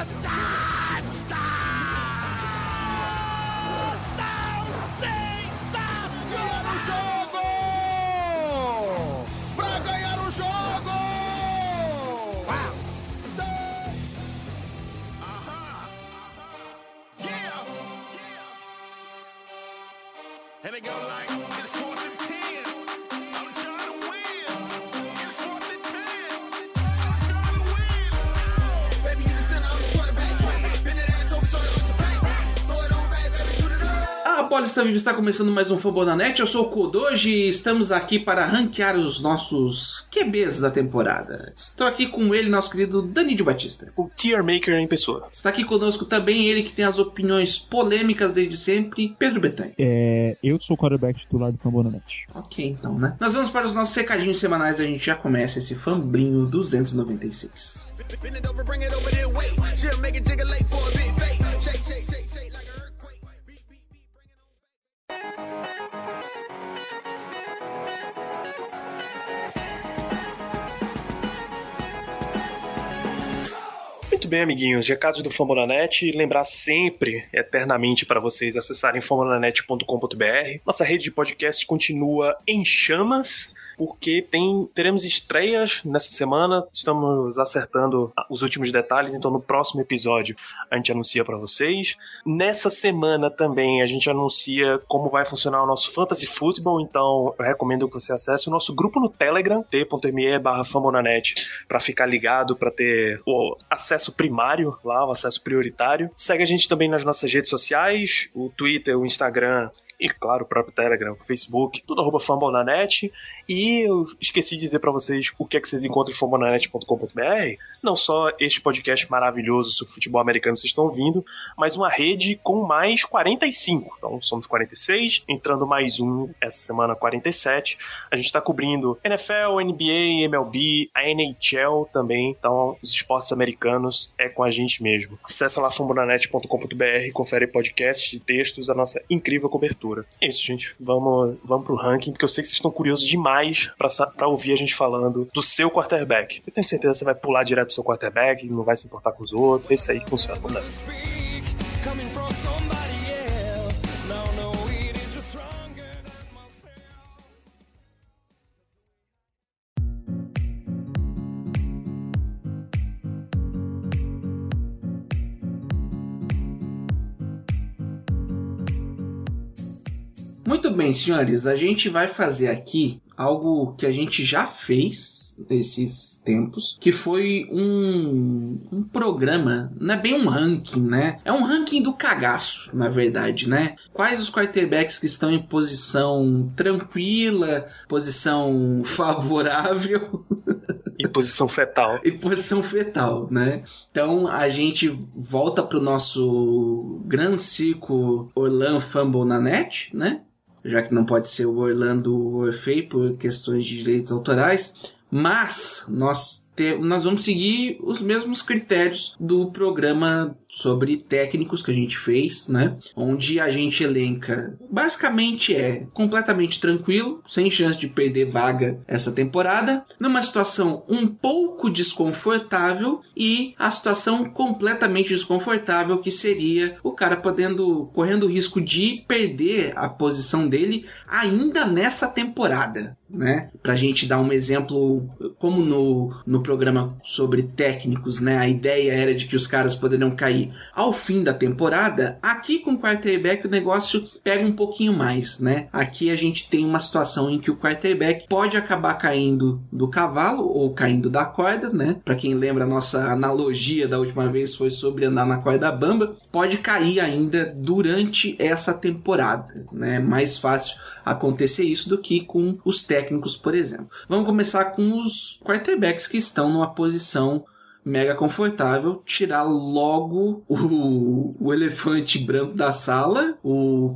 A bola está viva, está começando mais um Fambonanet. Eu sou o Kodoji e estamos aqui para ranquear os nossos QBs da temporada. Estou aqui com ele, nosso querido Dani de Batista. O Tier Maker em pessoa. Está aqui conosco também ele que tem as opiniões polêmicas desde sempre, Pedro Betânia. Eu sou o quarterback titular do Fambonanet. Ok, então, né? Nós vamos para os nossos recadinhos semanais. A gente já começa esse Fambrinho 296. Muito bem, amiguinhos, recados do Fambonanet. Lembrar sempre, eternamente, para vocês acessarem fambonanet.com.br. Nossa rede de podcast continua em chamas, porque teremos estreias nessa semana. Estamos acertando os últimos detalhes, então no próximo episódio a gente anuncia para vocês. Nessa semana também a gente anuncia como vai funcionar o nosso Fantasy Football, então eu recomendo que você acesse o nosso grupo no Telegram, t.me/fambonanet, para ficar ligado, para ter o acesso primário lá, o acesso prioritário. Segue a gente também nas nossas redes sociais, o Twitter, o Instagram e, claro, o próprio Telegram, o Facebook, tudo @fambonanet. E eu esqueci de dizer pra vocês o que é que vocês encontram em fambonanet.com.br. Não só este podcast maravilhoso sobre futebol americano que vocês estão ouvindo, mas uma rede com mais 45. Então, somos 46, entrando mais um, essa semana 47. A gente tá cobrindo NFL, NBA, MLB, a NHL também. Então, os esportes americanos é com a gente mesmo. Acesse lá fambonanet.com.br, confere podcasts e textos, a nossa incrível cobertura. É isso, gente. Vamos pro ranking, porque eu sei que vocês estão curiosos demais pra ouvir a gente falando do seu quarterback. Eu tenho certeza que você vai pular direto pro seu quarterback, não vai se importar com os outros. É isso aí que funciona. Vamos nessa. Muito bem, senhores, a gente vai fazer aqui algo que a gente já fez nesses tempos, que foi um programa, não é bem um ranking, né? É um ranking do cagaço, na verdade, né? Quais os quarterbacks que estão em posição tranquila, posição favorável... E posição fetal. E posição fetal, né? Então a gente volta pro nosso Gran Circo Orlando Fumble na net, né? Já que não pode ser o Orlando Orfei por questões de direitos autorais, mas nós vamos seguir os mesmos critérios do programa sobre técnicos que a gente fez, né? Onde a gente elenca, basicamente é completamente tranquilo, sem chance de perder vaga essa temporada, numa situação um pouco desconfortável e a situação completamente desconfortável que seria o cara correndo o risco de perder a posição dele ainda nessa temporada, né? Pra gente dar um exemplo, como no programa sobre técnicos, né? A ideia era de que os caras poderiam cair ao fim da temporada. Aqui com o quarterback o negócio pega um pouquinho mais, né? Aqui a gente tem uma situação em que o quarterback pode acabar caindo do cavalo ou caindo da corda, né? Pra quem lembra, a nossa analogia da última vez foi sobre andar na corda bamba. Pode cair ainda durante essa temporada, né? Mais fácil acontecer isso do que com os técnicos, por exemplo. Vamos começar com os quarterbacks que estão numa posição mega confortável, tirar logo o elefante branco da sala, o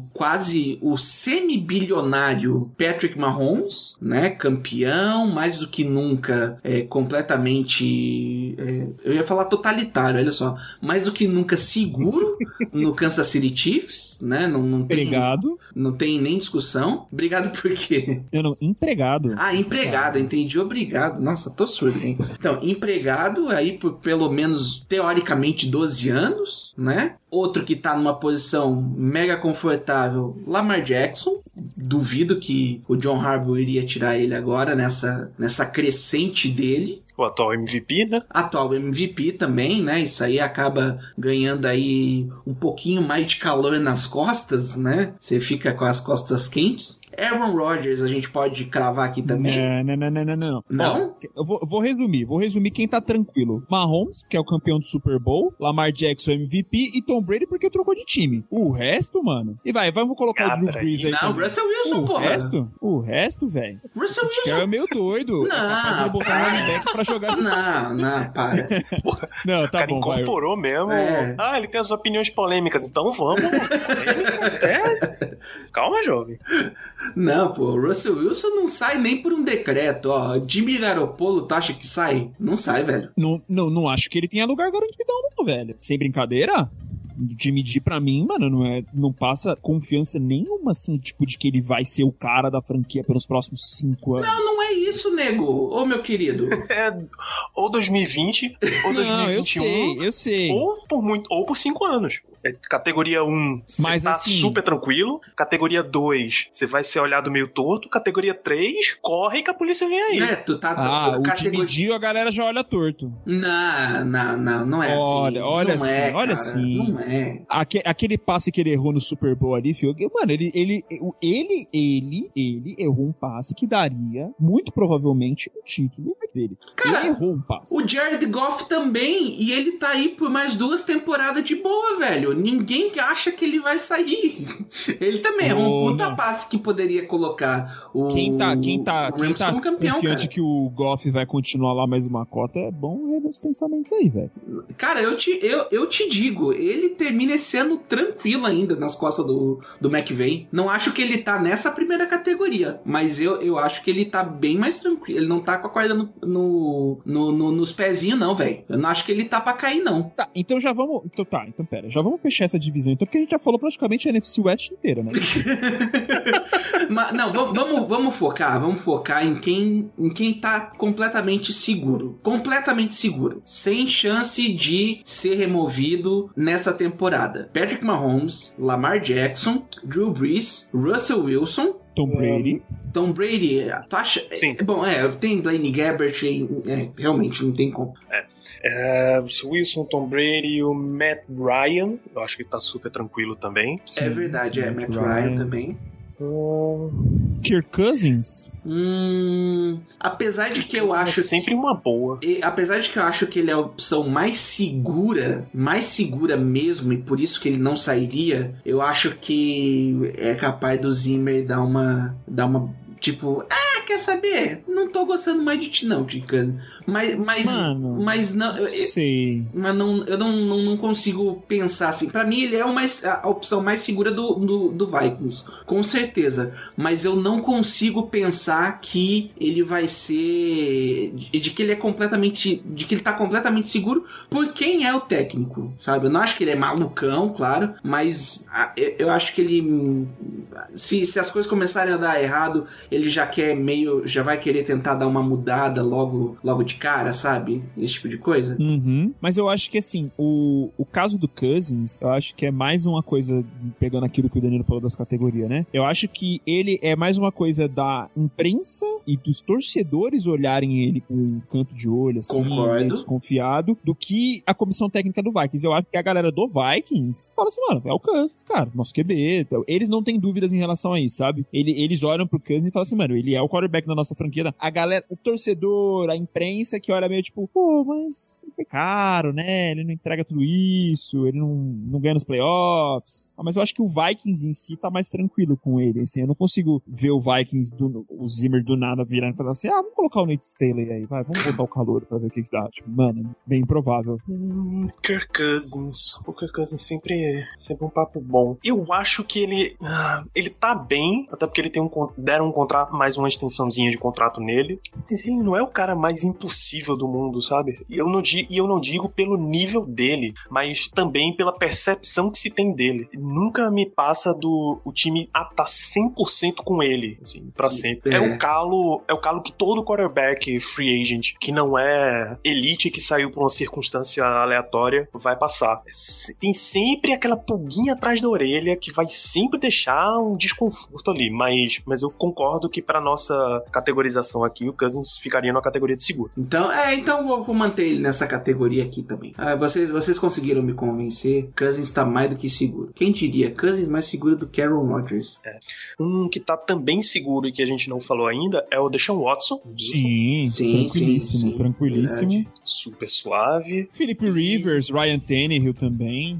semi-bilionário Patrick Mahomes, né, campeão, mais do que nunca, completamente, eu ia falar totalitário, olha só, mais do que nunca seguro no Kansas City Chiefs, né, não tem, Obrigado. Não tem nem discussão. Obrigado por quê? Empregado. Ah, empregado, entendi, obrigado. Nossa, tô surdo, hein? Então, empregado, aí por pelo menos, teoricamente, 12 anos, né? Outro que tá numa posição mega confortável, Lamar Jackson. Duvido que o John Harbaugh iria tirar ele agora nessa crescente dele. O atual MVP, né? Atual MVP também, né? Isso aí acaba ganhando aí um pouquinho mais de calor nas costas, né? Você fica com as costas quentes. Aaron Rodgers a gente pode cravar aqui também. Não. Não? Ó, eu vou resumir quem tá tranquilo. Mahomes, que é o campeão do Super Bowl, Lamar Jackson MVP e Tom Brady porque trocou de time. O resto, mano... E vamos colocar o Drew Brees aí não, também. Russell Wilson, porra. O resto, velho. Russell Wilson. Que é meio doido. Não, é capaz de botar um running back pra jogar. Não, para. Não, tá o cara bom, incorporou mesmo. É. Ah, ele tem as opiniões polêmicas, então vamos. Calma, jovem. Não, pô, o Russell Wilson não sai nem por um decreto, ó. Jimmy Garoppolo, tu acha que sai? Não sai, velho. Não acho que ele tenha lugar garantido não, velho. Sem brincadeira. Jimmy G, pra mim, mano, não passa confiança nenhuma, assim, tipo, de que ele vai ser o cara da franquia pelos próximos 5 anos. Não é isso, nego. Ô, meu querido. Ou 2020, ou 2021. Eu sei. Ou por 5 anos. Categoria 1, você tá assim, super tranquilo. Categoria 2, você vai ser olhado meio torto. Categoria 3, corre que a polícia vem aí. Tu tá... o Jimmy G, a galera já olha torto. Não é assim. Olha assim, cara, olha assim. Não é. Aquele passe que ele errou no Super Bowl ali, filho, mano, ele errou um passe que daria, muito provavelmente, o título dele. Cara, ele errou um passe. O Jared Goff também, e ele tá aí por mais 2 temporadas de boa, velho. Ninguém acha que ele vai sair. Ele também é um puta passe que poderia colocar o Quem tá como campeão, confiante cara. que o Goff vai continuar lá mais uma cota, é bom rever os pensamentos aí, velho. Cara, eu te digo, ele termina esse ano tranquilo ainda nas costas do McVay. Não acho que ele tá nessa primeira categoria, mas eu acho que ele tá bem mais tranquilo. Ele não tá com a corda nos pezinhos, não, velho. Eu não acho que ele tá pra cair, não. Tá, então já vamos... Então pera, já vamos fechar essa divisão, então, porque a gente já falou praticamente a NFC West inteira, né? Mas, não, vamos focar em quem tá completamente seguro. Completamente seguro. Sem chance de ser removido nessa temporada. Patrick Mahomes, Lamar Jackson, Drew Brees, Russell Wilson, Tom Brady, tu acha? Sim. Tem Blaine Gabbert, realmente não tem como. Wilson, Tom Brady, o Matt Ryan, eu acho que ele tá super tranquilo também. Sim, é verdade, Matt Ryan também. Kirk Cousins? Apesar de que eu acho... sempre uma boa. Apesar de que eu acho que ele é a opção mais segura mesmo, e por isso que ele não sairia, eu acho que é capaz do Zimmer dar uma tipo... quer saber? Não tô gostando mais de ti, não, Tica. Mas não. Sei. Mas eu não consigo pensar assim. Pra mim, ele é a opção mais segura do Vikings. Com certeza. Mas eu não consigo pensar que ele vai ser. De que ele é completamente. De que ele tá completamente seguro por quem é o técnico. Sabe? Eu não acho que ele é malucão, claro. Mas eu acho que ele. Se as coisas começarem a dar errado, ele já vai querer tentar dar uma mudada logo de cara, sabe? Esse tipo de coisa. Uhum. Mas eu acho que, assim, o caso do Cousins, eu acho que é mais uma coisa, pegando aquilo que o Danilo falou das categorias, né? Eu acho que ele é mais uma coisa da imprensa e dos torcedores olharem ele com um canto de olho, assim, meio desconfiado, do que a comissão técnica do Vikings. Eu acho que a galera do Vikings fala assim, mano, é o Cousins, cara, nosso QB. Então, eles não têm dúvidas em relação a isso, sabe? Eles olham pro Cousins e falam assim, mano, ele é o quarterback da nossa franquia. A galera, o torcedor, a imprensa que olha meio tipo, pô, mas é caro, né? Ele não entrega tudo isso, ele não ganha nos playoffs. Mas eu acho que o Vikings em si tá mais tranquilo com ele, assim. Eu não consigo ver o Vikings, o Zimmer do nada virando e falar assim, vamos colocar o Nate Staley aí, vamos botar o calor pra ver o que dá. Tipo, mano, bem improvável. Kirk Cousins. O Kirk Cousins sempre um papo bom. Eu acho que ele tá bem, até porque ele deram um contrato, mais uma extensãozinha de contrato nele. Mas ele não é o cara mais impossível do mundo, sabe? E eu não digo pelo nível dele, mas também pela percepção que se tem dele. Nunca me passa o time tá 100% com ele, assim, pra sempre. É o calo o calo que todo quarterback free agent, que não é elite, que saiu por uma circunstância aleatória, vai passar. Tem sempre aquela pulguinha atrás da orelha que vai sempre deixar um desconforto ali, mas eu concordo que pra nossa categorização aqui, o Cousins ficaria na categoria de seguro. Então vou manter ele nessa categoria aqui também. Vocês conseguiram me convencer. Cousins tá mais do que seguro. Quem diria? Cousins mais seguro do que Aaron Rodgers. Um que tá também seguro e que a gente não falou ainda é o Deshaun Watson. Sim, tranquilíssimo. Verdade. Super suave. Philip Rivers, Ryan Tannehill também.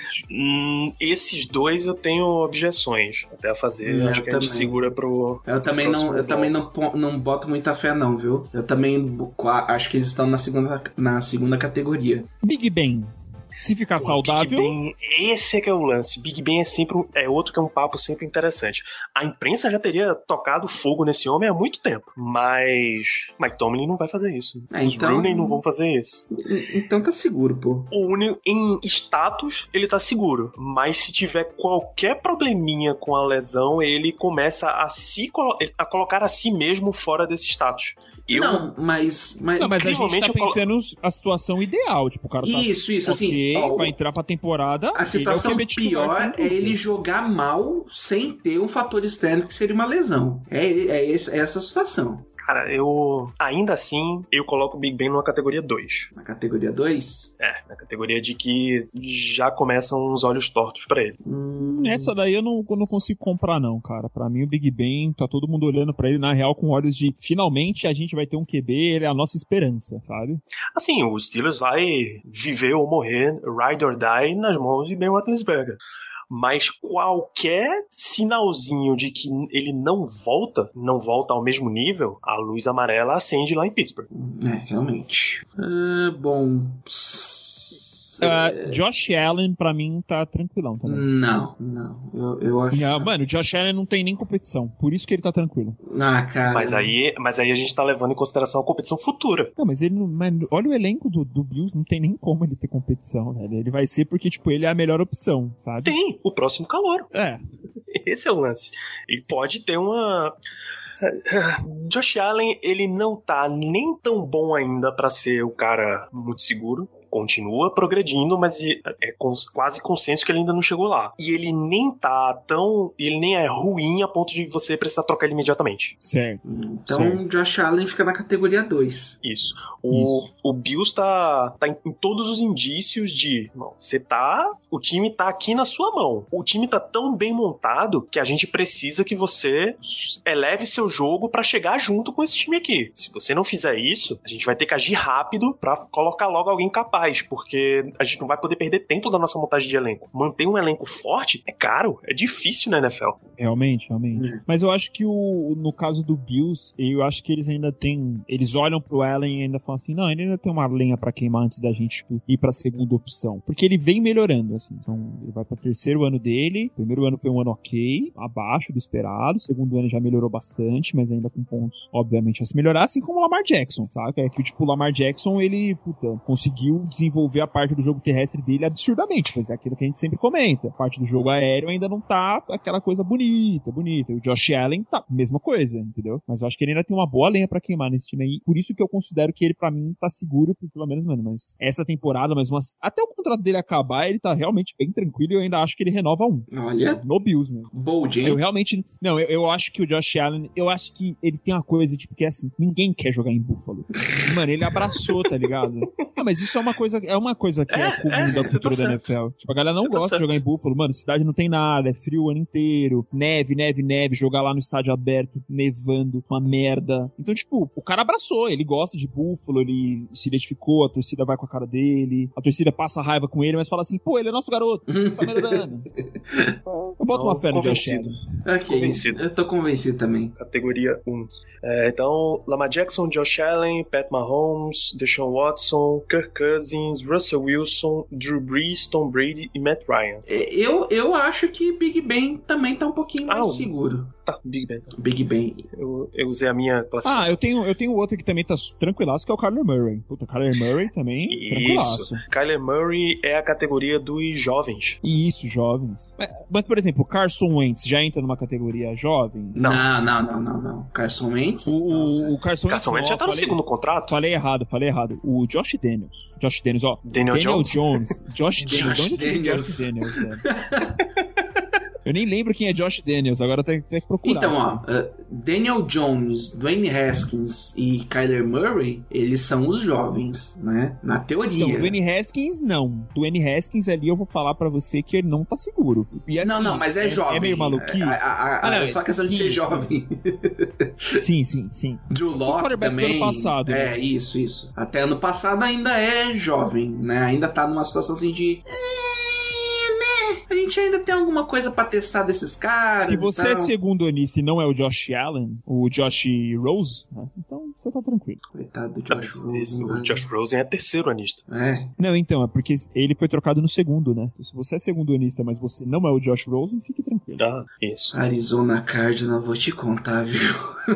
Esses dois eu tenho objeções até a fazer. Acho que a gente segura pro... Eu também não boto muita fé não, viu? Eu também acho que eles estão na segunda categoria. Big Ben. Se ficar saudável... Big Ben, esse é que é o lance. Big Ben é outro que é um papo sempre interessante. A imprensa já teria tocado fogo nesse homem há muito tempo, mas Mike Tomlin não vai fazer isso. Os Rooney não vão fazer isso. Então tá seguro, pô. Em status, ele tá seguro, mas se tiver qualquer probleminha com a lesão, ele começa a colocar a si mesmo fora desse status. Mas a gente tá pensando a situação ideal. Tipo, o cara tá... Isso, assim... vai entrar pra temporada... A situação pior é ele jogar mal sem ter um fator externo que seria uma lesão. É essa a situação. Cara, ainda assim, eu coloco o Big Ben numa categoria 2. Na categoria 2? Na categoria de que já começam uns olhos tortos pra ele. Essa daí eu não consigo comprar não, cara. Pra mim o Big Ben, tá todo mundo olhando pra ele na real com olhos de finalmente a gente vai ter um QB, ele é a nossa esperança, sabe? Assim, o Steelers vai viver ou morrer, ride or die, nas mãos de Ben Roethlisberger. Mas qualquer sinalzinho de que ele não volta ao mesmo nível, a luz amarela acende lá em Pittsburgh. Realmente. Bom... Josh Allen, pra mim, tá tranquilão também. Não. Eu acho... Mano, o Josh Allen não tem nem competição. Por isso que ele tá tranquilo. Cara... Mas aí a gente tá levando em consideração a competição futura. Não, mas ele não... Mano, olha o elenco do Bills, não tem nem como ele ter competição, velho. Ele vai ser porque, tipo, ele é a melhor opção, sabe? Tem, o próximo calouro. Esse é o lance. Ele pode ter uma... Josh Allen, ele não tá nem tão bom ainda pra ser o cara muito seguro. Continua progredindo, mas é quase consenso que ele ainda não chegou lá. E ele nem ele nem é ruim a ponto de você precisar trocar ele imediatamente. Certo. Então, Josh Allen fica na categoria 2. Isso. O Bills tá em todos os indícios de... o time tá aqui na sua mão. O time tá tão bem montado que a gente precisa que você eleve seu jogo pra chegar junto com esse time aqui. Se você não fizer isso, a gente vai ter que agir rápido pra colocar logo alguém capaz, porque a gente não vai poder perder tempo da nossa montagem de elenco. Manter um elenco forte é caro, é difícil na NFL. Realmente. Mas eu acho que no caso do Bills, eu acho que eles ainda têm... Eles olham pro Allen e ainda falam assim, não, ele ainda tem uma lenha pra queimar antes da gente ir pra segunda opção. Porque ele vem melhorando, assim. Então, ele vai pro terceiro ano dele. O primeiro ano foi um ano ok, abaixo do esperado. O segundo ano já melhorou bastante, mas ainda com pontos, obviamente, a se melhorar, assim como o Lamar Jackson, sabe? É que, tipo, o Lamar Jackson, ele, conseguiu desenvolver a parte do jogo terrestre dele absurdamente, mas é aquilo que a gente sempre comenta. A parte do jogo aéreo ainda não tá aquela coisa bonita. E o Josh Allen tá mesma coisa, entendeu? Mas eu acho que ele ainda tem uma boa lenha pra queimar nesse time aí. Por isso que eu considero que ele, pra mim, tá seguro, pelo menos, mano. Mas essa temporada, até o contrato dele acabar, ele tá realmente bem tranquilo e eu ainda acho que ele renova Olha. No Bills, né? Bold, hein? Eu realmente... Não, eu acho que o Josh Allen, eu acho que ele tem uma coisa, tipo, que é assim, ninguém quer jogar em Buffalo. Mano, ele abraçou, tá ligado? Mas isso é uma coisa que é comum da cultura da NFL. Tipo, a galera não gosta de jogar em Buffalo. Mano, cidade não tem nada, é frio o ano inteiro, neve, jogar lá no estádio aberto, nevando, uma merda. Então, tipo, o cara abraçou, ele gosta de Buffalo, ele se identificou, a torcida vai com a cara dele, a torcida passa raiva com ele, mas fala assim, pô, ele é nosso garoto, tá melhorando. Eu boto uma fé no Josh Allen. Convencido. Eu tô convencido também. Categoria 1. Então, Lamar Jackson, Josh Allen, Pat Mahomes, Deshaun Watson, Kirk Cousins, Russell Wilson, Drew Brees, Tom Brady e Matt Ryan. Eu acho que Big Ben também tá um pouquinho mais seguro. Tá, Big Ben. Big Ben. Eu usei a minha classificação. Eu tenho outro que também tá tranquilaço, que é o Kyler Murray. Puta, Kyler Murray também, tranquilaço. Kyler Murray é a categoria dos jovens. Isso, jovens. Mas, por exemplo, o Carson Wentz já entra numa categoria jovem? Não. Carson Wentz? O Carson Wentz já tá no segundo contrato? Falei errado. O Josh Daniels, ó. Daniel Jones? Josh Daniels, velho. Eu nem lembro quem é Josh Daniels, agora tem que procurar. Então, Daniel Jones, Dwayne Haskins e Kyler Murray, eles são os jovens, né? Na teoria. Então, Dwayne Haskins, não. Dwayne Haskins ali eu vou falar pra você que ele não tá seguro. E, assim, não, mas é jovem. É meio maluquice. É só questão de ser jovem. Sim. Drew Lock também. Do ano passado. Né? Isso. Até ano passado ainda é jovem, né? Ainda tá numa situação assim de... A gente ainda tem alguma coisa pra testar desses caras. Se você é segundo anista e não é o Josh Allen, o Josh Rose, né? Então você tá tranquilo. Coitado do Josh Rose. O Josh Rosen é terceiro anista. Não, então, é porque ele foi trocado no segundo, né? Se você é segundo anista, mas você não é o Josh Rosen, fique tranquilo. Isso. Arizona Cardinals, vou te contar, viu?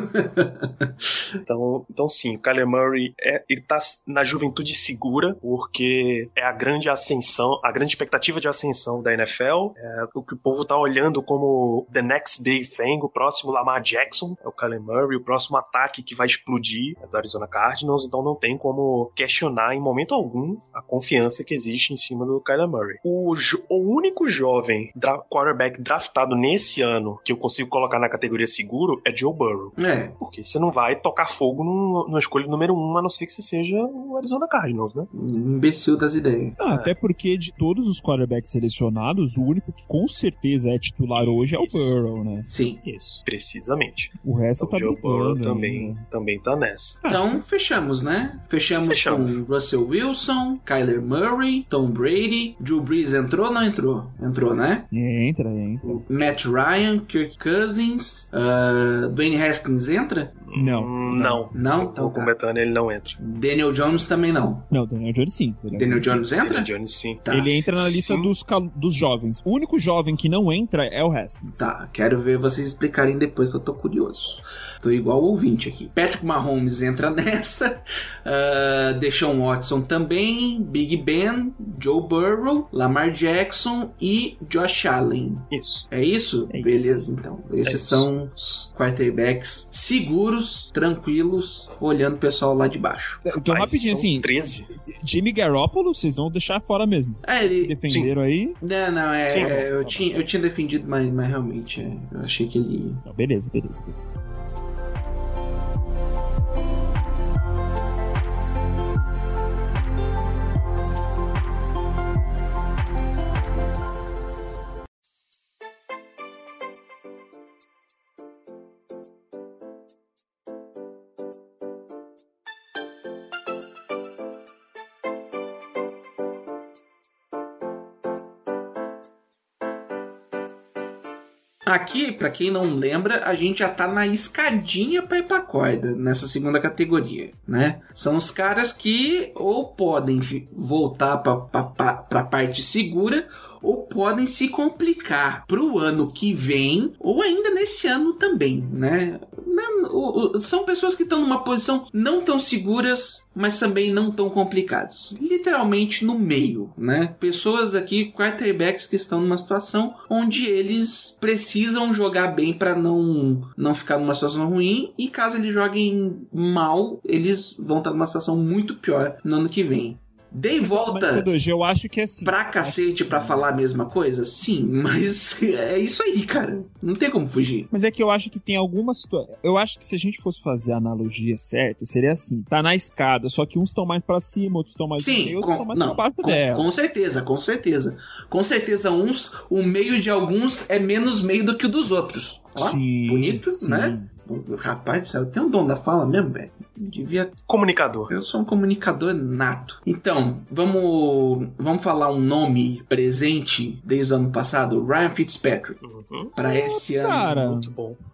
Então sim, o Kyler Murray ele tá na juventude segura, porque é a grande ascensão, a grande expectativa de ascensão da NFL. O que o povo tá olhando como the next big thing, o próximo Lamar Jackson é o Kyler Murray, o próximo ataque que vai explodir é do Arizona Cardinals, então não tem como questionar em momento algum a confiança que existe em cima do Kyler Murray. O único jovem quarterback draftado nesse ano que eu consigo colocar na categoria seguro é Joe Burrow. Porque você não vai tocar fogo na escolha número 1, a não ser que você seja o Arizona Cardinals, né? Imbecil das ideias. Até porque de todos os quarterbacks selecionados, o único que com certeza é titular hoje é o Burrow, né? Sim. Isso, precisamente. O resto tá Joe Burrow brincando. também tá nessa. Então, fechamos, né? Fechamos com Russell Wilson, Kyler Murray, Tom Brady, Drew Brees entrou ou não entrou? Entrou, né? Entra. Matt Ryan, Kirk Cousins, Dwayne Haskins entra? Não. Então Com o Betânia ele não entra. Daniel Jones também não. Não, Daniel Jones sim. Daniel Jones entra? Daniel Jones sim. Tá. Ele entra na lista dos jovens. O único jovem que não entra é o Haskins. Tá, quero ver vocês explicarem depois que eu tô curioso. Tô igual o ouvinte aqui. Patrick Mahomes entra nessa. Deshaun Watson também. Big Ben, Joe Burrow, Lamar Jackson e Josh Allen. Isso. É isso? Beleza, então. Esses são os quarterbacks seguros, tranquilos, olhando o pessoal lá de baixo. Então, rapidinho, assim. 13. Jimmy Garoppolo, vocês vão deixar fora mesmo. Ele... Defenderam aí? Não, eu tinha defendido, mas realmente, eu achei que ele... Não, beleza. Aqui, pra quem não lembra, a gente já tá na escadinha pra ir pra corda, nessa segunda categoria, né? São os caras que ou podem voltar pra parte segura, ou podem se complicar pro ano que vem, ou ainda nesse ano também, né? São pessoas que estão numa posição não tão seguras, mas também não tão complicadas. Literalmente no meio, né? Pessoas aqui, quarterbacks que estão numa situação onde eles precisam jogar bem para não ficar numa situação ruim, e caso eles joguem mal, eles vão estar numa situação muito pior no ano que vem. Dei volta eu acho que é assim, pra cacete pra falar a mesma coisa? Sim, mas é isso aí, cara. Não tem como fugir. Mas é que eu acho que tem algumas situações. Eu acho que se a gente fosse fazer a analogia certa, seria assim: tá na escada, só que uns estão mais pra cima, outros estão mais no meio, outros estão mais pra baixo dela. Com certeza. Com certeza, o meio de alguns é menos meio do que o dos outros. Ó, sim, bonito, sim. Né? Rapaz do céu, eu tenho um dom da fala mesmo, velho. Comunicador. Eu sou um comunicador nato. Então, vamos falar um nome presente desde o ano passado. Ryan Fitzpatrick. Para esse ano. Cara, muito bom.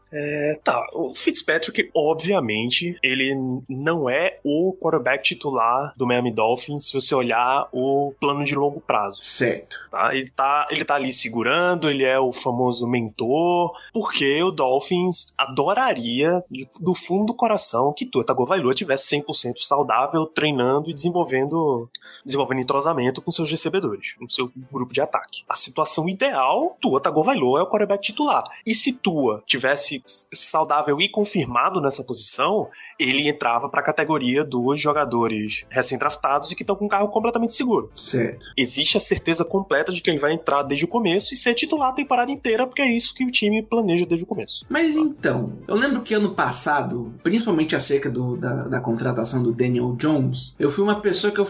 Tá, o Fitzpatrick, obviamente, ele não é o quarterback titular do Miami Dolphins se você olhar o plano de longo prazo. Certo. Tá? Ele tá ali segurando, ele é o famoso mentor, porque o Dolphins adoraria, do fundo do coração, que Tua Tagovailoa tivesse 100% saudável, treinando e desenvolvendo entrosamento com seus recebedores, com seu grupo de ataque. A situação ideal, Tua Tagovailoa é o quarterback titular. E se Tua tivesse saudável e confirmado nessa posição, ele entrava para a categoria dos jogadores recém-draftados e que estão com um carro completamente seguro. Certo. Existe a certeza completa de que ele vai entrar desde o começo e ser titular a temporada inteira, porque é isso que o time planeja desde o começo. Mas então, eu lembro que ano passado, principalmente acerca da contratação do Daniel Jones, eu fui uma pessoa que eu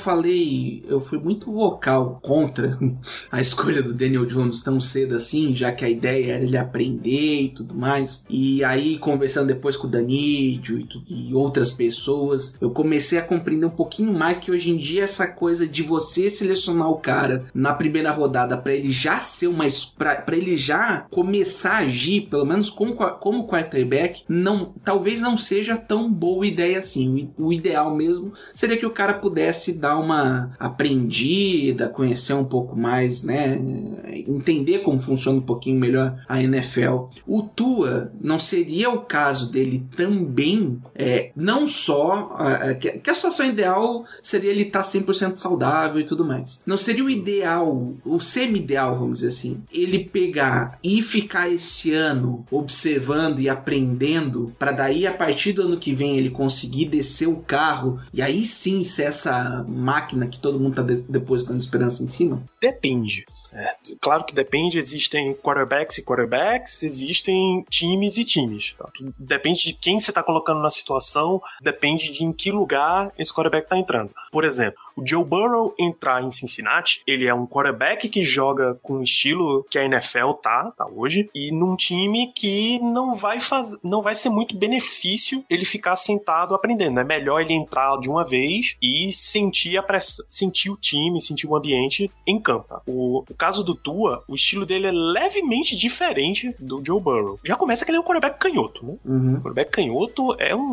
fui muito vocal contra a escolha do Daniel Jones tão cedo assim, já que a ideia era ele aprender e tudo mais. E aí, conversando depois com o Danídio e outras pessoas, eu comecei a compreender um pouquinho mais que hoje em dia essa coisa de você selecionar o cara na primeira rodada para ele já ser para ele já começar a agir, pelo menos como quarterback, talvez não seja tão boa ideia assim. O ideal mesmo seria que o cara pudesse dar uma aprendida, conhecer um pouco mais, né, entender como funciona um pouquinho melhor a NFL. O Tua não seria o caso dele também, não só que a situação ideal seria ele estar 100% saudável e tudo mais. Não seria o ideal, o semi-ideal, vamos dizer assim, ele pegar e ficar esse ano observando e aprendendo para daí a partir do ano que vem ele conseguir descer o carro e aí sim ser essa máquina que todo mundo tá depositando esperança em cima? Depende. Claro que depende, existem quarterbacks e quarterbacks, existem times e times. Tá? Depende de quem você tá colocando na situação, depende de em que lugar esse quarterback tá entrando. Por exemplo, o Joe Burrow entrar em Cincinnati, ele é um quarterback que joga com o estilo que a NFL tá hoje, e num time que não vai ser muito benefício ele ficar sentado aprendendo. É melhor ele entrar de uma vez e sentir a pressão, sentir o time, sentir o ambiente em campo. Tá? O caso do Tua, o estilo dele é levemente diferente do Joe Burrow. Já começa que ele é um quarterback canhoto, né? Uhum. O quarterback canhoto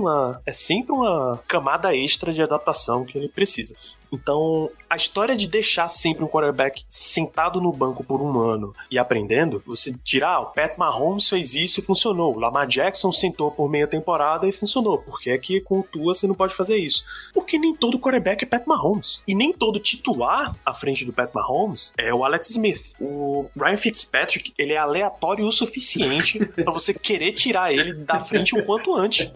é sempre uma camada extra de adaptação que ele precisa. Então, a história de deixar sempre um quarterback sentado no banco por um ano e aprendendo, você tirar, o Pat Mahomes fez isso e funcionou, o Lamar Jackson sentou por meia temporada e funcionou, porque aqui com o Tua você não pode fazer isso. Porque nem todo quarterback é Pat Mahomes, e nem todo titular à frente do Pat Mahomes é o Alex Smith. O Ryan Fitzpatrick, ele é aleatório o suficiente pra você querer tirar ele da frente o quanto antes.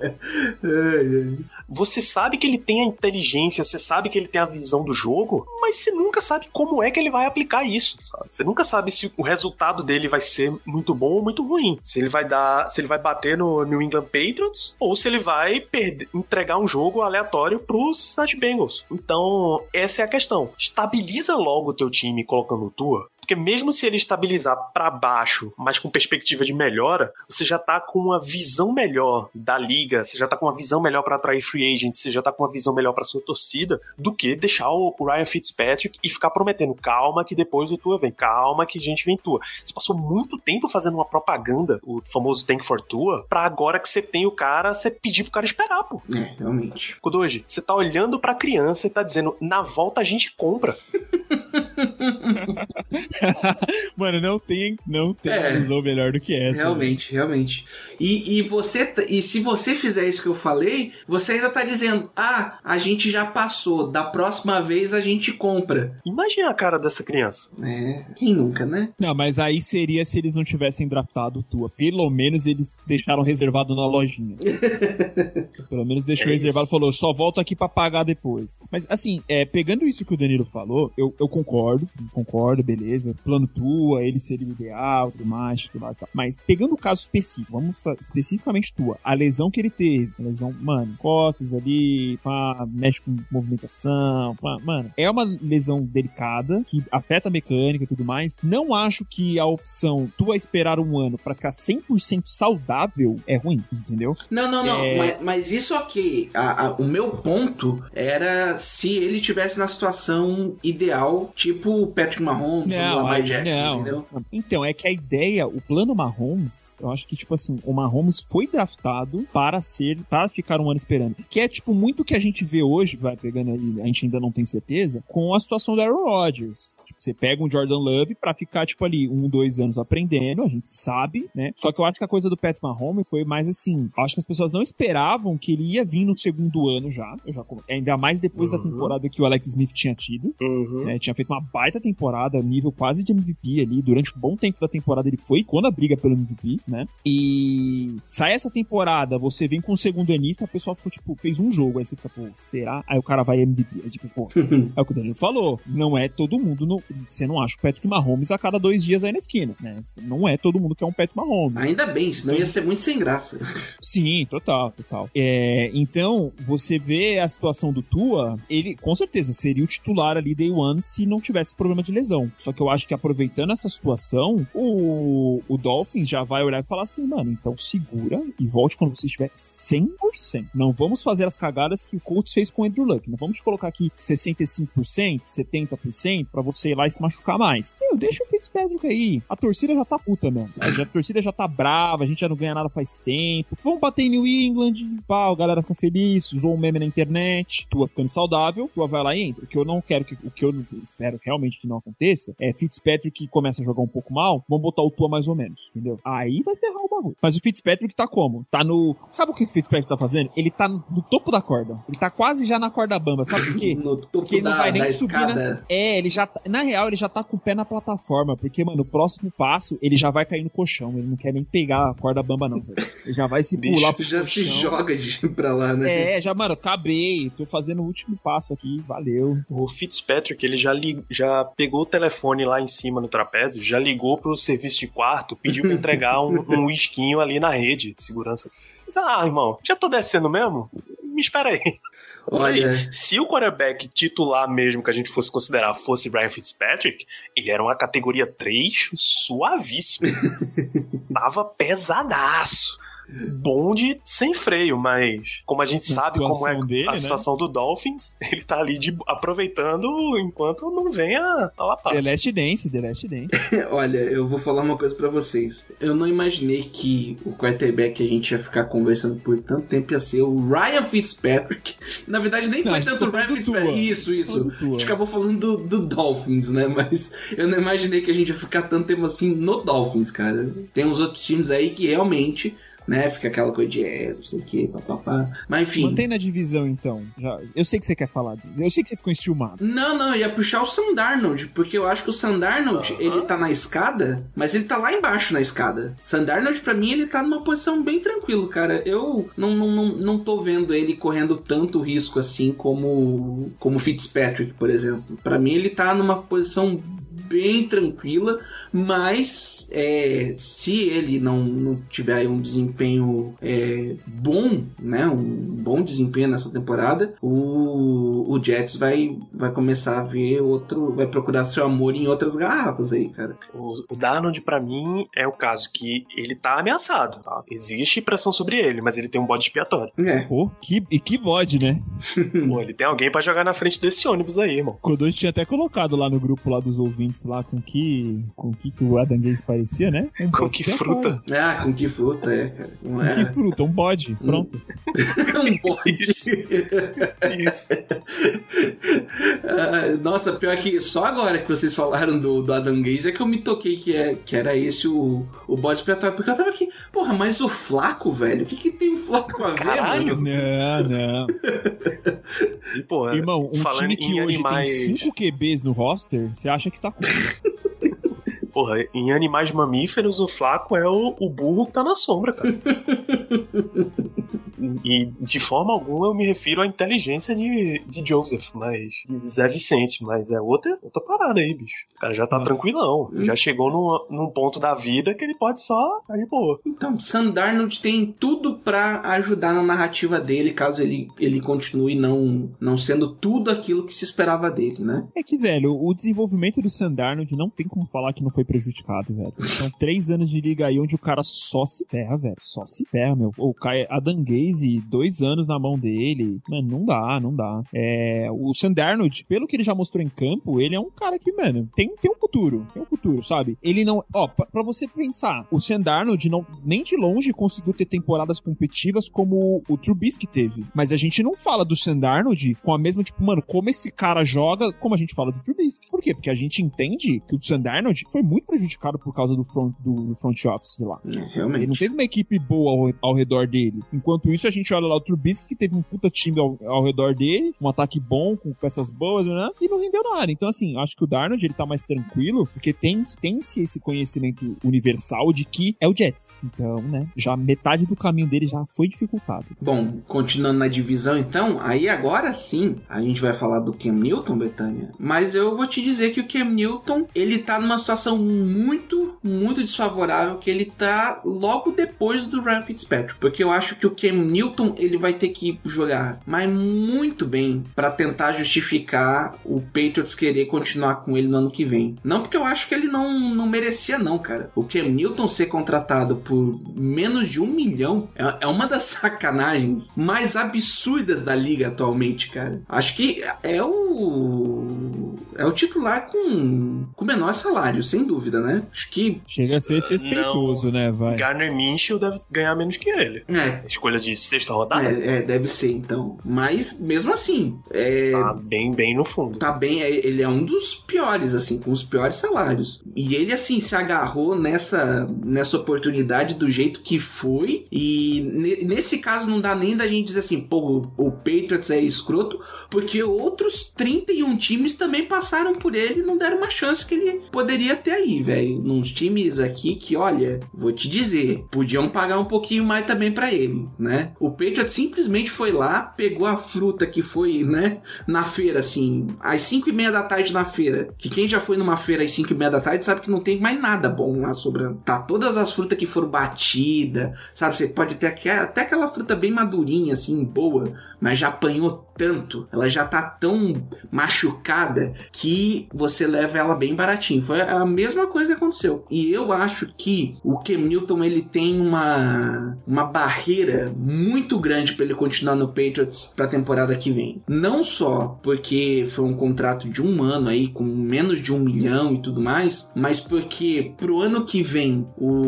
Você sabe que ele tem a inteligência, você sabe que ele tem a visão do jogo, mas você nunca sabe como é que ele vai aplicar isso, sabe? Você nunca sabe se o resultado dele vai ser muito bom ou muito ruim. Se ele vai bater no New England Patriots ou se ele vai entregar um jogo aleatório pro Cincinnati Bengals. Então, essa é a questão. Estabiliza logo o teu time colocando o Tua, porque mesmo se ele estabilizar para baixo, mas com perspectiva de melhora, você já tá com uma visão melhor da liga, você já tá com uma visão melhor para atrair free agents, você já tá com uma visão melhor para sua torcida, do que deixar o Ryan Fitzpatrick e ficar prometendo, calma que depois o Tua vem, calma que a gente vem Tua. Você passou muito tempo fazendo uma propaganda, o famoso Tank for Tua, pra agora que você tem o cara, você pedir pro cara esperar, pô. Realmente. Kodoji, você tá olhando pra criança e tá dizendo, na volta a gente compra. Mano, não tem uma visão melhor do que essa. Realmente, né? realmente. E se você fizer isso que eu falei, você ainda tá dizendo, a gente já passou, da próxima vez a gente compra. Imagina a cara dessa criança. Quem nunca, né? Não, mas aí seria se eles não tivessem draftado o Tua. Pelo menos eles deixaram reservado na lojinha. Pelo menos deixou reservado, falou, só volto aqui pra pagar depois. Mas assim, pegando isso que o Danilo falou, eu concordo, beleza. Plano Tua, ele seria o ideal, tudo mais, tudo lá e tal. Mas pegando o caso específico, vamos especificamente Tua, a lesão que ele teve, a lesão, mano, costas ali, mexe com movimentação, mano, é uma lesão delicada, que afeta a mecânica e tudo mais. Não acho que a opção Tua esperar um ano pra ficar 100% saudável é ruim, entendeu? Não. Mas isso ok. O meu ponto era se ele tivesse na situação ideal, tipo o Patrick Mahomes ou o Lamar Jackson, entendeu? Então, é que a ideia, o plano Mahomes, eu acho que, tipo assim, o Mahomes foi draftado para ficar um ano esperando. Que é, tipo, muito que a gente vê hoje, vai pegando ali, a gente ainda não tem certeza, com a situação do Aaron Rodgers. Tipo, você pega um Jordan Love pra ficar, tipo, ali, 2 anos aprendendo, a gente sabe, né? Só que eu acho que a coisa do Patrick Mahomes foi mais assim, eu acho que as pessoas não esperavam que ele ia vir no segundo ano já, ainda mais depois da temporada que o Alex Smith tinha tido, né? Tinha feito uma baita temporada, nível quase de MVP ali, durante um bom tempo da temporada ele foi, quando a briga pelo MVP, né? E sai essa temporada, você vem com o segundo anista, o pessoal ficou, tipo, fez um jogo, aí você fica, pô, será? Aí o cara vai MVP, aí tipo, pô, é o que o Danilo falou, não é todo mundo, você não acha o Patrick Mahomes a cada 2 dias aí na esquina, né? Não é todo mundo que é um Patrick Mahomes. Ainda bem, senão ia ser muito sem graça. Sim, total. Então, você vê a situação do Tua, ele com certeza seria o titular ali day one se não tivesse problema de lesão. Só que eu acho que aproveitando essa situação, o Dolphins já vai olhar e falar assim, mano, então segura e volte quando você estiver 100%. Não vamos fazer as cagadas que o Colts fez com o Andrew Luck. Não vamos te colocar aqui 65%, 70% pra você ir lá e se machucar mais. Deixa o Fitzpatrick aí. A torcida já tá puta mesmo. A torcida já tá brava, a gente já não ganha nada faz tempo. Vamos bater em New England, pá, a galera fica feliz, usou um meme na internet, Tua ficando saudável, Tua vai lá e entra. O que eu espero realmente que não aconteça é Fitzpatrick que começa a jogar um pouco mal, vamos botar o Tua mais ou menos, entendeu? Aí vai ferrar o bagulho. Mas o Fitzpatrick tá como? Tá no... Sabe o que o Fitzpatrick tá fazendo? Ele tá no topo da corda. Ele tá quase já na corda bamba, sabe por quê? No topo porque ele não vai nem subir escada. ele já tá... Na real, ele já tá com o pé na plataforma, porque, mano, o próximo passo, ele já vai cair no colchão, ele não quer nem pegar a corda bamba não, velho. Ele já vai se pular pro já colchão. Se joga pra lá, né? Já, mano, acabei, tô fazendo o último passo aqui, valeu. O Fitzpatrick, ele já pegou o telefone lá em cima no trapézio, já ligou pro serviço de quarto, pediu pra entregar um whiskinho ali na rede de segurança. Irmão, já tô descendo mesmo? Me espera aí. Olha, se o quarterback titular mesmo que a gente fosse considerar fosse Ryan Fitzpatrick, ele era uma categoria 3 suavíssimo. Tava pesadaço. Bonde sem freio, mas como a gente sabe como é dele, a situação do Dolphins, ele tá ali aproveitando enquanto não vem a lapada. The Last Dance. Olha, eu vou falar uma coisa pra vocês. Eu não imaginei que o quarterback que a gente ia ficar conversando por tanto tempo ia ser o Ryan Fitzpatrick. Na verdade, nem foi tanto o Ryan Fitzpatrick. Isso. A gente acabou falando do Dolphins, né? Mas eu não imaginei que a gente ia ficar tanto tempo assim no Dolphins, cara. Tem uns outros times aí que realmente... né, fica aquela coisa de não sei o que, papapá. Mas enfim. Mantém na divisão, então. Eu sei que você quer falar. Eu sei que você ficou enciumado. Não, eu ia puxar o Sam Darnold, porque eu acho que o Sam Darnold, ele tá na escada, mas ele tá lá embaixo na escada. Sam Darnold, pra mim, ele tá numa posição bem tranquilo, cara. Eu não tô vendo ele correndo tanto risco assim como Fitzpatrick, por exemplo. Pra mim, ele tá numa posição bem tranquila, mas se ele não tiver aí um desempenho bom, né, um bom desempenho nessa temporada, o Jets vai começar a ver vai procurar seu amor em outras garrafas aí, cara. O Darnold, pra mim, é o caso que ele tá ameaçado, tá? Existe pressão sobre ele, mas ele tem um bode expiatório. Pô, que bode, né? Pô, ele tem alguém pra jogar na frente desse ônibus aí, irmão. O Codô tinha até colocado lá no grupo lá dos ouvintes lá com que o Adam Gaze parecia, né? Com que fruta? Com que fruta, cara. Com que fruta? Um bode, pronto. Um bode. Isso. Nossa, pior que só agora que vocês falaram do Adam Gaze é que eu me toquei que era esse o bode expiatório, porque eu tava aqui, porra, mas o Flaco, velho, o que tem o Flaco a ver, caralho? mano? Não. E, porra, irmão, um time que hoje tem 5 QBs no roster, você acha que tá com... Porra, em animais mamíferos, o Flaco é o burro que tá na sombra, cara. E de forma alguma eu me refiro à inteligência de Joseph, de Zé Vicente, mas é outra parada aí, bicho. O cara já tá tranquilão, já chegou num ponto da vida que ele pode só ficar de boa. Então, Sam Darnold tem tudo pra ajudar na narrativa dele, caso ele continue não sendo tudo aquilo que se esperava dele, né? É que, velho, o desenvolvimento do Sam Darnold não tem como falar que não foi prejudicado, velho. São 3 anos de liga aí onde o cara só se ferra, velho. Só se ferra, meu. O Adam Gaze Chase 2 anos na mão dele. Mano, não dá. O Sam Darnold, pelo que ele já mostrou em campo, ele é um cara que, mano, tem um futuro, sabe? Ele não... pra você pensar, o Sam Darnold nem de longe conseguiu ter temporadas competitivas como o Trubisky teve. Mas a gente não fala do Sam Darnold com a mesma, tipo, mano, como esse cara joga, como a gente fala do Trubisky. Por quê? Porque a gente entende que o Sam Darnold foi muito prejudicado por causa do front office lá. Realmente. Ele não teve uma equipe boa ao redor dele. Enquanto isso, a gente olha lá o Trubisky, que teve um puta time ao redor dele, um ataque bom, com peças boas, né? E não rendeu nada. Então, assim, acho que o Darnold, ele tá mais tranquilo, porque tem-se esse conhecimento universal de que é o Jets. Então, né, já metade do caminho dele já foi dificultado. Bom, continuando na divisão, então, aí agora sim, a gente vai falar do Cam Newton, Betânia. Mas eu vou te dizer que o Cam Newton, ele tá numa situação muito, muito desfavorável, que ele tá logo depois do Ryan Fitzpatrick. Porque eu acho que o Cam Newton, ele vai ter que jogar, mas muito bem, pra tentar justificar o Patriots querer continuar com ele no ano que vem. Não porque eu acho que ele não merecia, não, cara. O Cam Newton ser contratado por menos de $1 milhão é uma das sacanagens mais absurdas da liga atualmente, cara. Acho que é o titular com menor salário, sem dúvida, né? Acho que... Chega a ser desrespeitoso, né? Vai. Gardner Minshew deve ganhar menos que ele. Escolha de 6ª rodada? Deve ser, então. Mas, mesmo assim... Tá bem no fundo. Tá bem... Ele é um dos piores, assim, com os piores salários. E ele, assim, se agarrou nessa oportunidade do jeito que foi. E nesse caso não dá nem da gente dizer assim, pô, o Patriots é escroto, porque outros 31 times também passaram por ele e não deram uma chance que ele poderia ter aí, velho. Nos times aqui que, olha, vou te dizer, podiam pagar um pouquinho mais também pra ele, né? O Patriots simplesmente foi lá, pegou a fruta que foi, né, na feira, assim, às 5:30 da tarde na feira, que quem já foi numa feira às 5:30 da tarde sabe que não tem mais nada bom lá sobrando. Tá todas as frutas que foram batidas, sabe? Você pode ter até aquela fruta bem madurinha, assim, boa, mas já apanhou tanto, ela já tá tão machucada que você leva ela bem baratinho. Foi a mesma coisa que aconteceu. E eu acho que o Cam Newton, ele tem uma barreira muito grande para ele continuar no Patriots pra temporada que vem. Não só porque foi um contrato de 1 ano aí, com menos de $1 milhão e tudo mais, mas porque pro ano que vem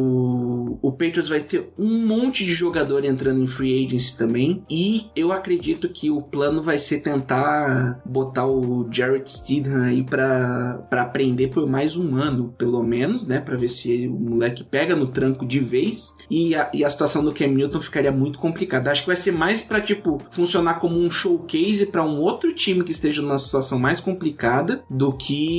o Patriots vai ter um monte de jogador entrando em free agency também, e eu acredito que o plano vai ser tentar botar o Jarrett Stidham aí pra aprender por mais 1 ano, pelo menos, né, pra ver se o moleque pega no tranco de vez, e a situação do Cam Newton ficaria muito complicada. Acho que vai ser mais pra, tipo, funcionar como um showcase pra um outro time que esteja numa situação mais complicada do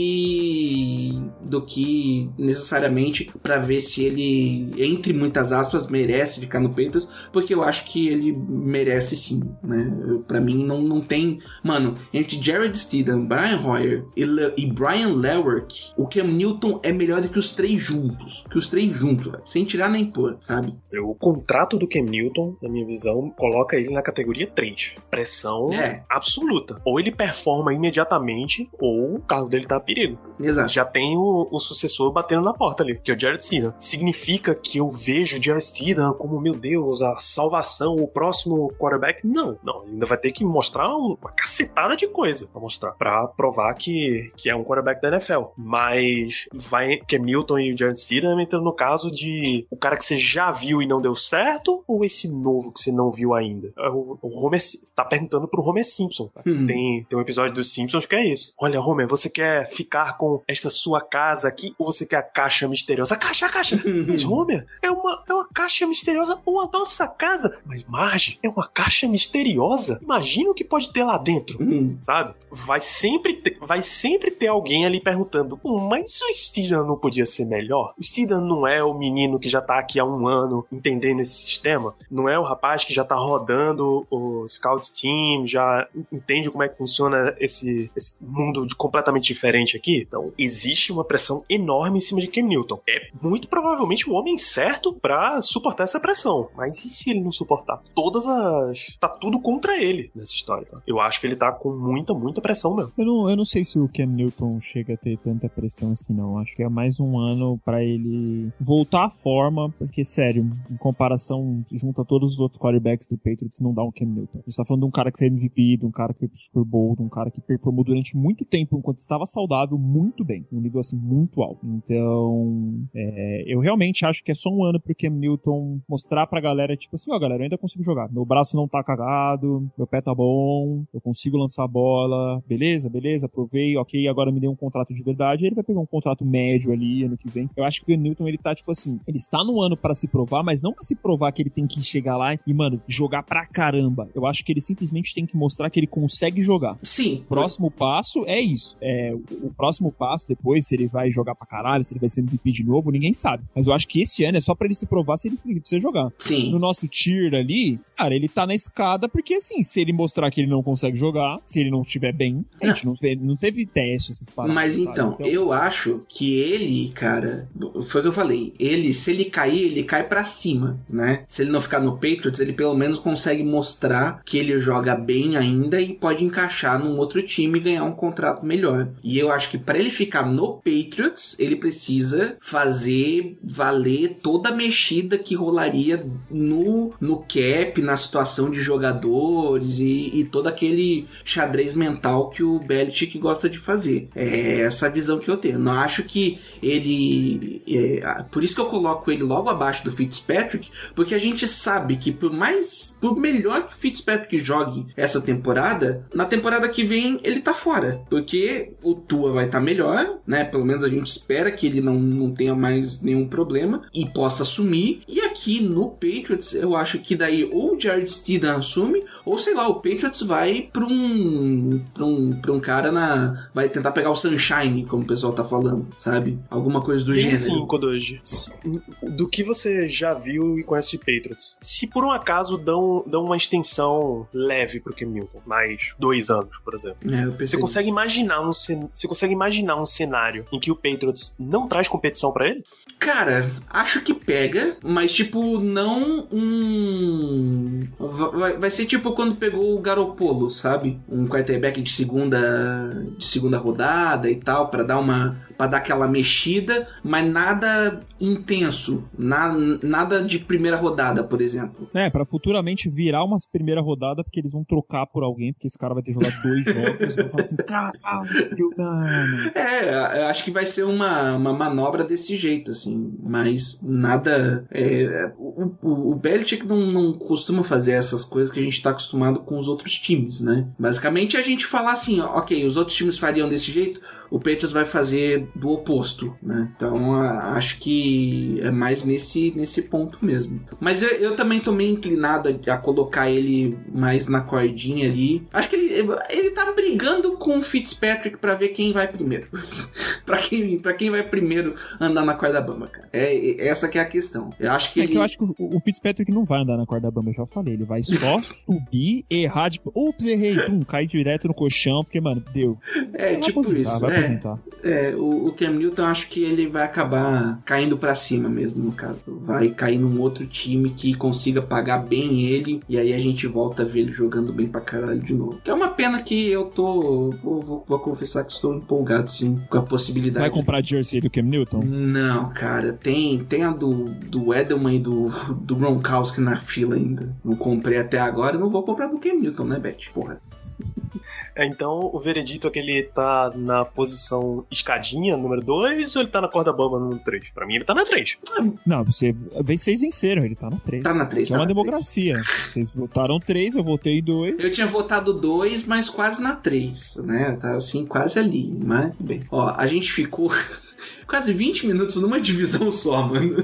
que necessariamente pra ver se ele, entre muitas aspas, merece ficar no Patriots, porque eu acho que ele merece sim, né? Pra mim não tem... Mano, entre Jarrett Stidham, Brian Hoyer e Brian Lewerke, o Cam Newton é melhor do que os 3 juntos. Velho. Sem tirar nem pôr, sabe? O contrato do Cam Newton, na minha visão, coloca ele na categoria 3. Pressão absoluta. Ou ele performa imediatamente, ou o carro dele tá a perigo. Exato. Já tem o sucessor batendo na porta ali, que é o Jarrett Stidham. Significa que eu vejo o Jarrett Stidham como, meu Deus, a salvação, o próximo quarterback? Não, ainda vai ter que mostrar uma cacetada de coisa pra mostrar, pra provar que é um quarterback da NFL. Mas vai Cam Newton e o Jarrett Stidham entrando no caso de o cara que você já viu e não deu certo, ou esse novo que você não viu ainda? O Homer tá perguntando pro Homer Simpson. Tá? Tem um episódio dos Simpsons que é isso. Olha, Homer, você quer ficar com esta sua casa aqui, ou você quer a caixa misteriosa? A caixa! Mas, Homer, é uma caixa misteriosa ou a nossa casa? Mas, Marge, é uma caixa misteriosa? Imagina o que pode ter lá dentro, sabe? Vai sempre ter alguém ali perguntando, mas o Stidham não podia ser melhor? O Stidham não é o menino que já tá aqui há 1 ano entendendo esse sistema? Não é o rapaz que já tá rodando o Scout Team, já entende como é que funciona esse mundo completamente diferente aqui? Então, existe uma pressão enorme em cima de Cam Newton. É muito provavelmente o homem certo pra suportar essa pressão. Mas e se ele não suportar? Tá tudo contra ele nessa história. Tá? Eu acho que ele tá com muita pressão mesmo. Eu não sei se o Cam Newton chega a ter tanta pressão assim, não. Acho que é mais 1 ano pra ele voltar à forma, porque, sério, em comparação, junto a todos outros quarterbacks do Patriots não dá um Cam Newton. A gente tá falando de um cara que foi MVP, de um cara que foi pro Super Bowl, de um cara que performou durante muito tempo, enquanto estava saudável, muito bem. Um nível, assim, muito alto. Então, eu realmente acho que é só um ano pro Cam Newton mostrar pra galera, tipo assim, ó, galera, eu ainda consigo jogar. Meu braço não tá cagado, meu pé tá bom, eu consigo lançar a bola, beleza, aprovei, ok, agora me dei um contrato de verdade. Ele vai pegar um contrato médio ali, ano que vem. Eu acho que o Cam Newton, ele tá, tipo assim, ele está no ano pra se provar, mas não pra se provar que ele tem que chegar lá e, mano, jogar pra caramba. Eu acho que ele simplesmente tem que mostrar que ele consegue jogar. Sim. O próximo passo é isso. O próximo passo, depois, se ele vai jogar pra caralho, se ele vai ser MVP de novo, ninguém sabe. Mas eu acho que esse ano é só pra ele se provar se ele precisa jogar. Sim. No nosso tier ali, cara, ele tá na escada porque, assim, se ele mostrar que ele não consegue jogar, se ele não estiver bem, a gente não teve teste essas paradas. Mas então, eu acho que ele, cara, foi o que eu falei, se ele cair, ele cai pra cima, né? Se ele não ficar no Patriots, ele pelo menos consegue mostrar que ele joga bem ainda e pode encaixar num outro time e ganhar um contrato melhor. E eu acho que pra ele ficar no Patriots, ele precisa fazer valer toda a mexida que rolaria no cap, na situação de jogadores e todo aquele xadrez mental que o Belichick gosta de fazer. É essa visão que eu tenho. Não acho que ele... por isso que eu coloco ele logo abaixo do Fitzpatrick, porque a gente sabe que por melhor que o Fitzpatrick jogue essa temporada, na temporada que vem ele tá fora, porque o Tua vai estar melhor, né? Pelo menos a gente espera que ele não tenha mais nenhum problema e possa assumir. E aqui no Patriots, eu acho que daí ou o Jared Stidham assume, ou sei lá, o Patriots vai pra um cara vai tentar pegar o Sunshine, como o pessoal tá falando, sabe? Alguma coisa do gênero. Sim, Kodoji. Do que você já viu e conhece de Patriots, se por um acaso dão uma extensão leve pro Cam Newton, mais 2 anos, por exemplo, você consegue imaginar um cenário em que o Patriots não traz competição pra ele? Cara, acho que pega, mas tipo, não vai ser tipo quando pegou o Garoppolo, sabe? Um quarterback de segunda rodada e tal, pra dar aquela mexida, mas nada intenso, nada de primeira rodada, por exemplo. Pra futuramente virar uma primeira rodada, porque eles vão trocar por alguém, porque esse cara vai ter jogado 2 jogos, e vão falar assim, caralho, mano. Eu acho que vai ser uma manobra desse jeito, assim, mas nada... O Belichick não costuma fazer essas coisas que a gente tá acostumado com os outros times, né? Basicamente, a gente falar assim, ok, os outros times fariam desse jeito, o Patriots vai fazer do oposto, né? Então, acho que é mais nesse ponto mesmo. Mas eu também tô meio inclinado a colocar ele mais na cordinha ali. Acho que ele tá brigando com o Fitzpatrick pra ver quem vai primeiro. pra quem vai primeiro andar na corda bamba, cara. Essa que é a questão. Eu acho que que eu acho que o Fitzpatrick não vai andar na corda bamba, eu já falei. Ele vai só subir, errar, tipo, ups, errei, cair direto no colchão, porque, mano, deu. Tipo isso. Vai aposentar. O Cam Newton, acho que ele vai acabar caindo pra cima mesmo, no caso. Vai cair num outro time que consiga pagar bem ele, e aí a gente volta a ver ele jogando bem pra caralho de novo. Que é uma pena que eu vou confessar que estou empolgado, sim, com a possibilidade. Vai comprar jersey do Cam Newton? Não, cara, tem a do Edelman e do Gronkowski na fila ainda. Não comprei até agora, não vou comprar do Cam Newton, né, Beth? Porra. Então, o veredito é que ele tá na posição escadinha, número 2, ou ele tá na corda bamba, número 3? Pra mim, ele tá na 3. Não, vocês venceram, ele tá na 3. Tá na 3, é uma democracia. Vocês votaram 3, eu votei 2. Eu tinha votado 2, mas quase na 3, né? Tá assim, quase ali, mas bem. Ó, a gente ficou... quase 20 minutos numa divisão só, mano.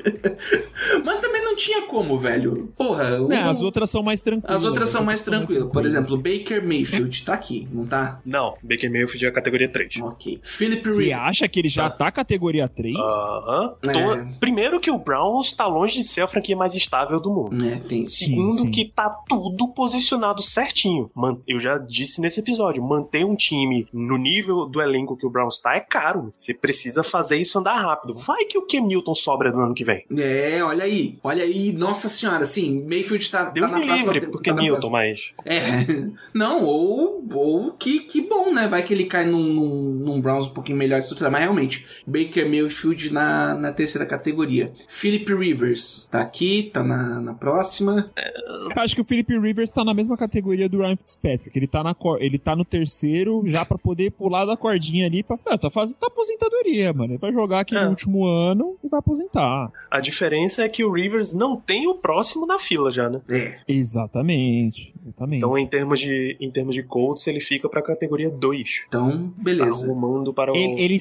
Mas também não tinha como, velho. Porra. As outras são mais tranquilas. As outras são mais tranquilas. Por exemplo, Baker Mayfield tá aqui, não tá? Não, Baker Mayfield é a categoria 3. Ok. Philip Rivers. Você acha que ele já tá categoria 3? Primeiro que o Browns tá longe de ser a franquia mais estável do mundo. Segundo, sim. Que tá tudo posicionado certinho. Eu já disse nesse episódio, manter um time no nível do elenco que o Browns tá é caro. Você precisa fazer isso andar rápido. Vai que o Cam Newton sobra no ano que vem. Olha aí, nossa senhora, sim, Mayfield tá Deus na me livre, porque Newton, mas... Não, ou Ou que bom, né? Vai que ele cai num Browns um pouquinho melhor estruturado. Mas realmente, Baker Mayfield na terceira categoria. Philip Rivers tá aqui, tá na próxima. Eu acho que o Philip Rivers tá na mesma categoria do Ryan Fitzpatrick. Ele tá no terceiro já pra poder pular da cordinha ali. Tá aposentadoria, mano. Ele vai jogar aqui no último ano e vai aposentar. A diferença é que o Rivers não tem o próximo na fila já, né? Exatamente. Então, em termos de Colts, ele fica pra categoria 2. Então, beleza. Tá arrumando para o ele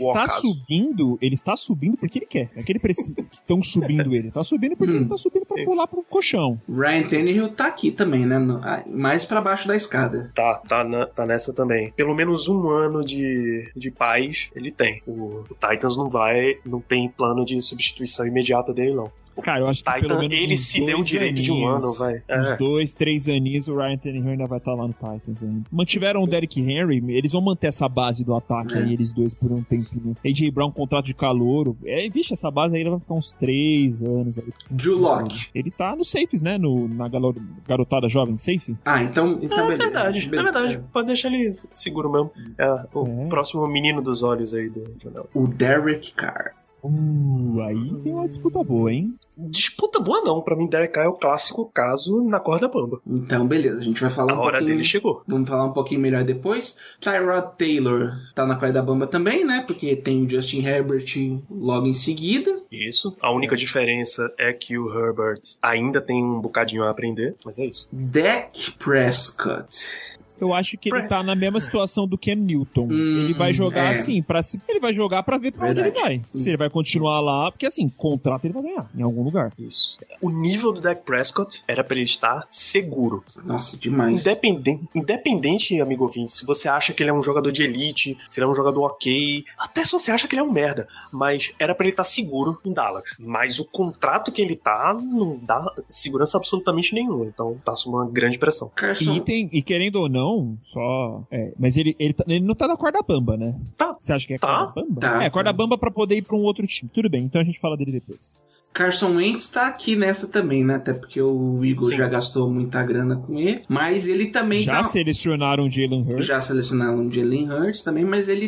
está subindo porque ele quer. Não é que ele precisa. Estão subindo ele. Tá subindo porque ele tá subindo pra pular pro colchão. Ryan Tannehill tá aqui também, né? Mais pra baixo da escada. Tá nessa também. Pelo menos um ano de paz ele tem. O Titans não tem plano de substituição imediata dele, não. Cara, eu acho que pelo menos ele se deu o direito de um ano, vai. Uns 2, 3 aninhos, o Ryan Tannehill ainda vai estar lá no Titans ainda. Mantiveram o Derrick Henry, eles vão manter essa base do ataque aí, eles dois por um tempinho. AJ Brown, contrato de calouro. Vixe, essa base aí vai ficar uns 3 anos aí. Drew Lock. Ele tá no safes, né? Na garotada jovem safe. Então beleza. É verdade. Pode deixar ele seguro mesmo. O próximo menino dos olhos aí do jornal. O Derek Carr. Aí tem uma disputa boa, hein? Disputa boa não, pra mim Derek Carr é o clássico caso na corda bamba. Então, beleza, a gente vai falar a hora dele chegou. Vamos falar um pouquinho melhor depois. Tyrod Taylor tá na corda bamba também, né? Porque tem o Justin Herbert logo em seguida. Isso, a única diferença é que o Herbert ainda tem um bocadinho a aprender, mas é isso. Dak Prescott. Eu acho que ele tá na mesma situação do Cam Newton. Ele vai jogar assim, ele vai jogar pra ver pra onde ele vai. Se ele vai continuar lá, porque assim, contrato ele vai ganhar em algum lugar. Isso. O nível do Dak Prescott era pra ele estar seguro. Nossa, demais. Independente, amigo ouvinte, se você acha que ele é um jogador de elite, se ele é um jogador ok, até se você acha que ele é um merda, mas era pra ele estar seguro em Dallas. Mas o contrato que ele tá não dá segurança absolutamente nenhuma. Então tá sob uma grande pressão. E querendo ou não, mas ele não tá na corda bamba, né? Tá. Você acha que é corda bamba? Tá. Corda bamba pra poder ir pra um outro time. Tudo bem, então a gente fala dele depois. Carson Wentz tá aqui nessa também, né? Até porque o Eagles já gastou muita grana com ele. Mas ele também selecionaram o Jalen Hurts. Já selecionaram o Jalen Hurts também, mas ele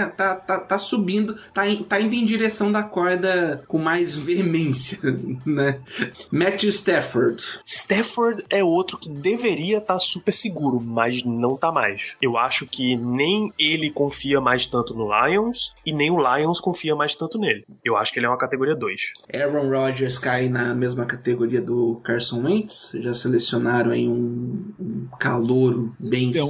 tá subindo, tá indo em direção da corda com mais veemência, né? Matthew Stafford. Stafford é outro que deveria estar super seguro, mas não tá mais. Eu acho que nem ele confia mais tanto no Lions e nem o Lions confia mais tanto nele. Eu acho que ele é uma categoria 2. Aaron Rodgers cai na mesma categoria do Carson Wentz. Já selecionaram aí um calouro bem cedo.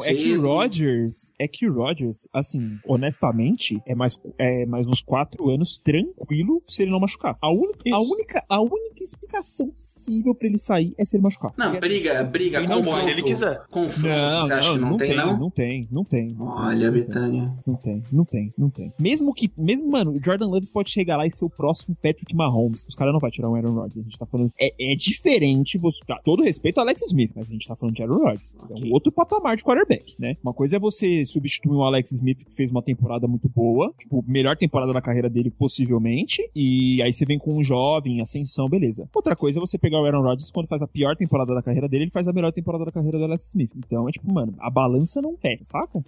É que o Rodgers, assim, honestamente, é mais uns 4 anos tranquilo se ele não machucar. A única explicação possível pra ele sair é se ele machucar. Não, porque, briga, como se ele quiser. Confronto, você acha que não tem, não? Não tem. Olha, Betânia. Não tem. Mesmo, mano, o Jordan Love pode chegar lá e ser o próximo Patrick Mahomes. Os caras não vai tirar o Aaron Rodgers. A gente tá falando... É diferente, você tá, todo respeito ao Alex Smith, mas a gente tá falando de Aaron Rodgers. É um outro patamar de quarterback, né? Uma coisa é você substituir um Alex Smith que fez uma temporada muito boa, tipo, melhor temporada da carreira dele, possivelmente, e aí você vem com um jovem, ascensão, beleza. Outra coisa é você pegar o Aaron Rodgers, quando faz a pior temporada da carreira dele, ele faz a melhor temporada da carreira do Alex Smith. Então, é tipo, mano, a balança não pega, saca?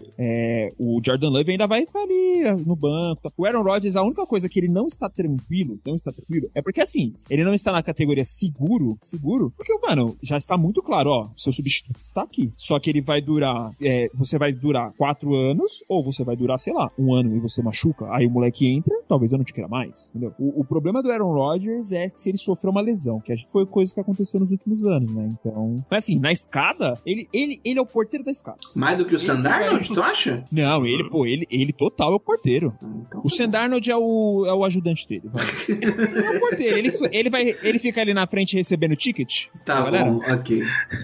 O Jordan Love ainda vai ali no banco. Tá? O Aaron Rodgers, a única coisa que ele não está tranquilo, é porque, assim, ele não está na categoria seguro, porque, mano, já está muito claro, ó, seu substituto está aqui. Só que ele vai durar, você vai durar 4 anos, ou você vai durar, sei lá, 1 ano e você machuca, aí o moleque entra, talvez eu não te queira mais, entendeu? O problema do Aaron Rodgers é que se ele sofreu uma lesão, que acho que foi coisa que aconteceu nos últimos anos, né? Então, mas assim, na escada, ele é o porteiro da escada. Mais do que o Sam Darnold, tu acha? Não, ele total é o porteiro. Então, o Sam Darnold é o ajudante dele, vai. Ele é o porteiro, ele fica ali na frente recebendo ticket. Tá bom, ok.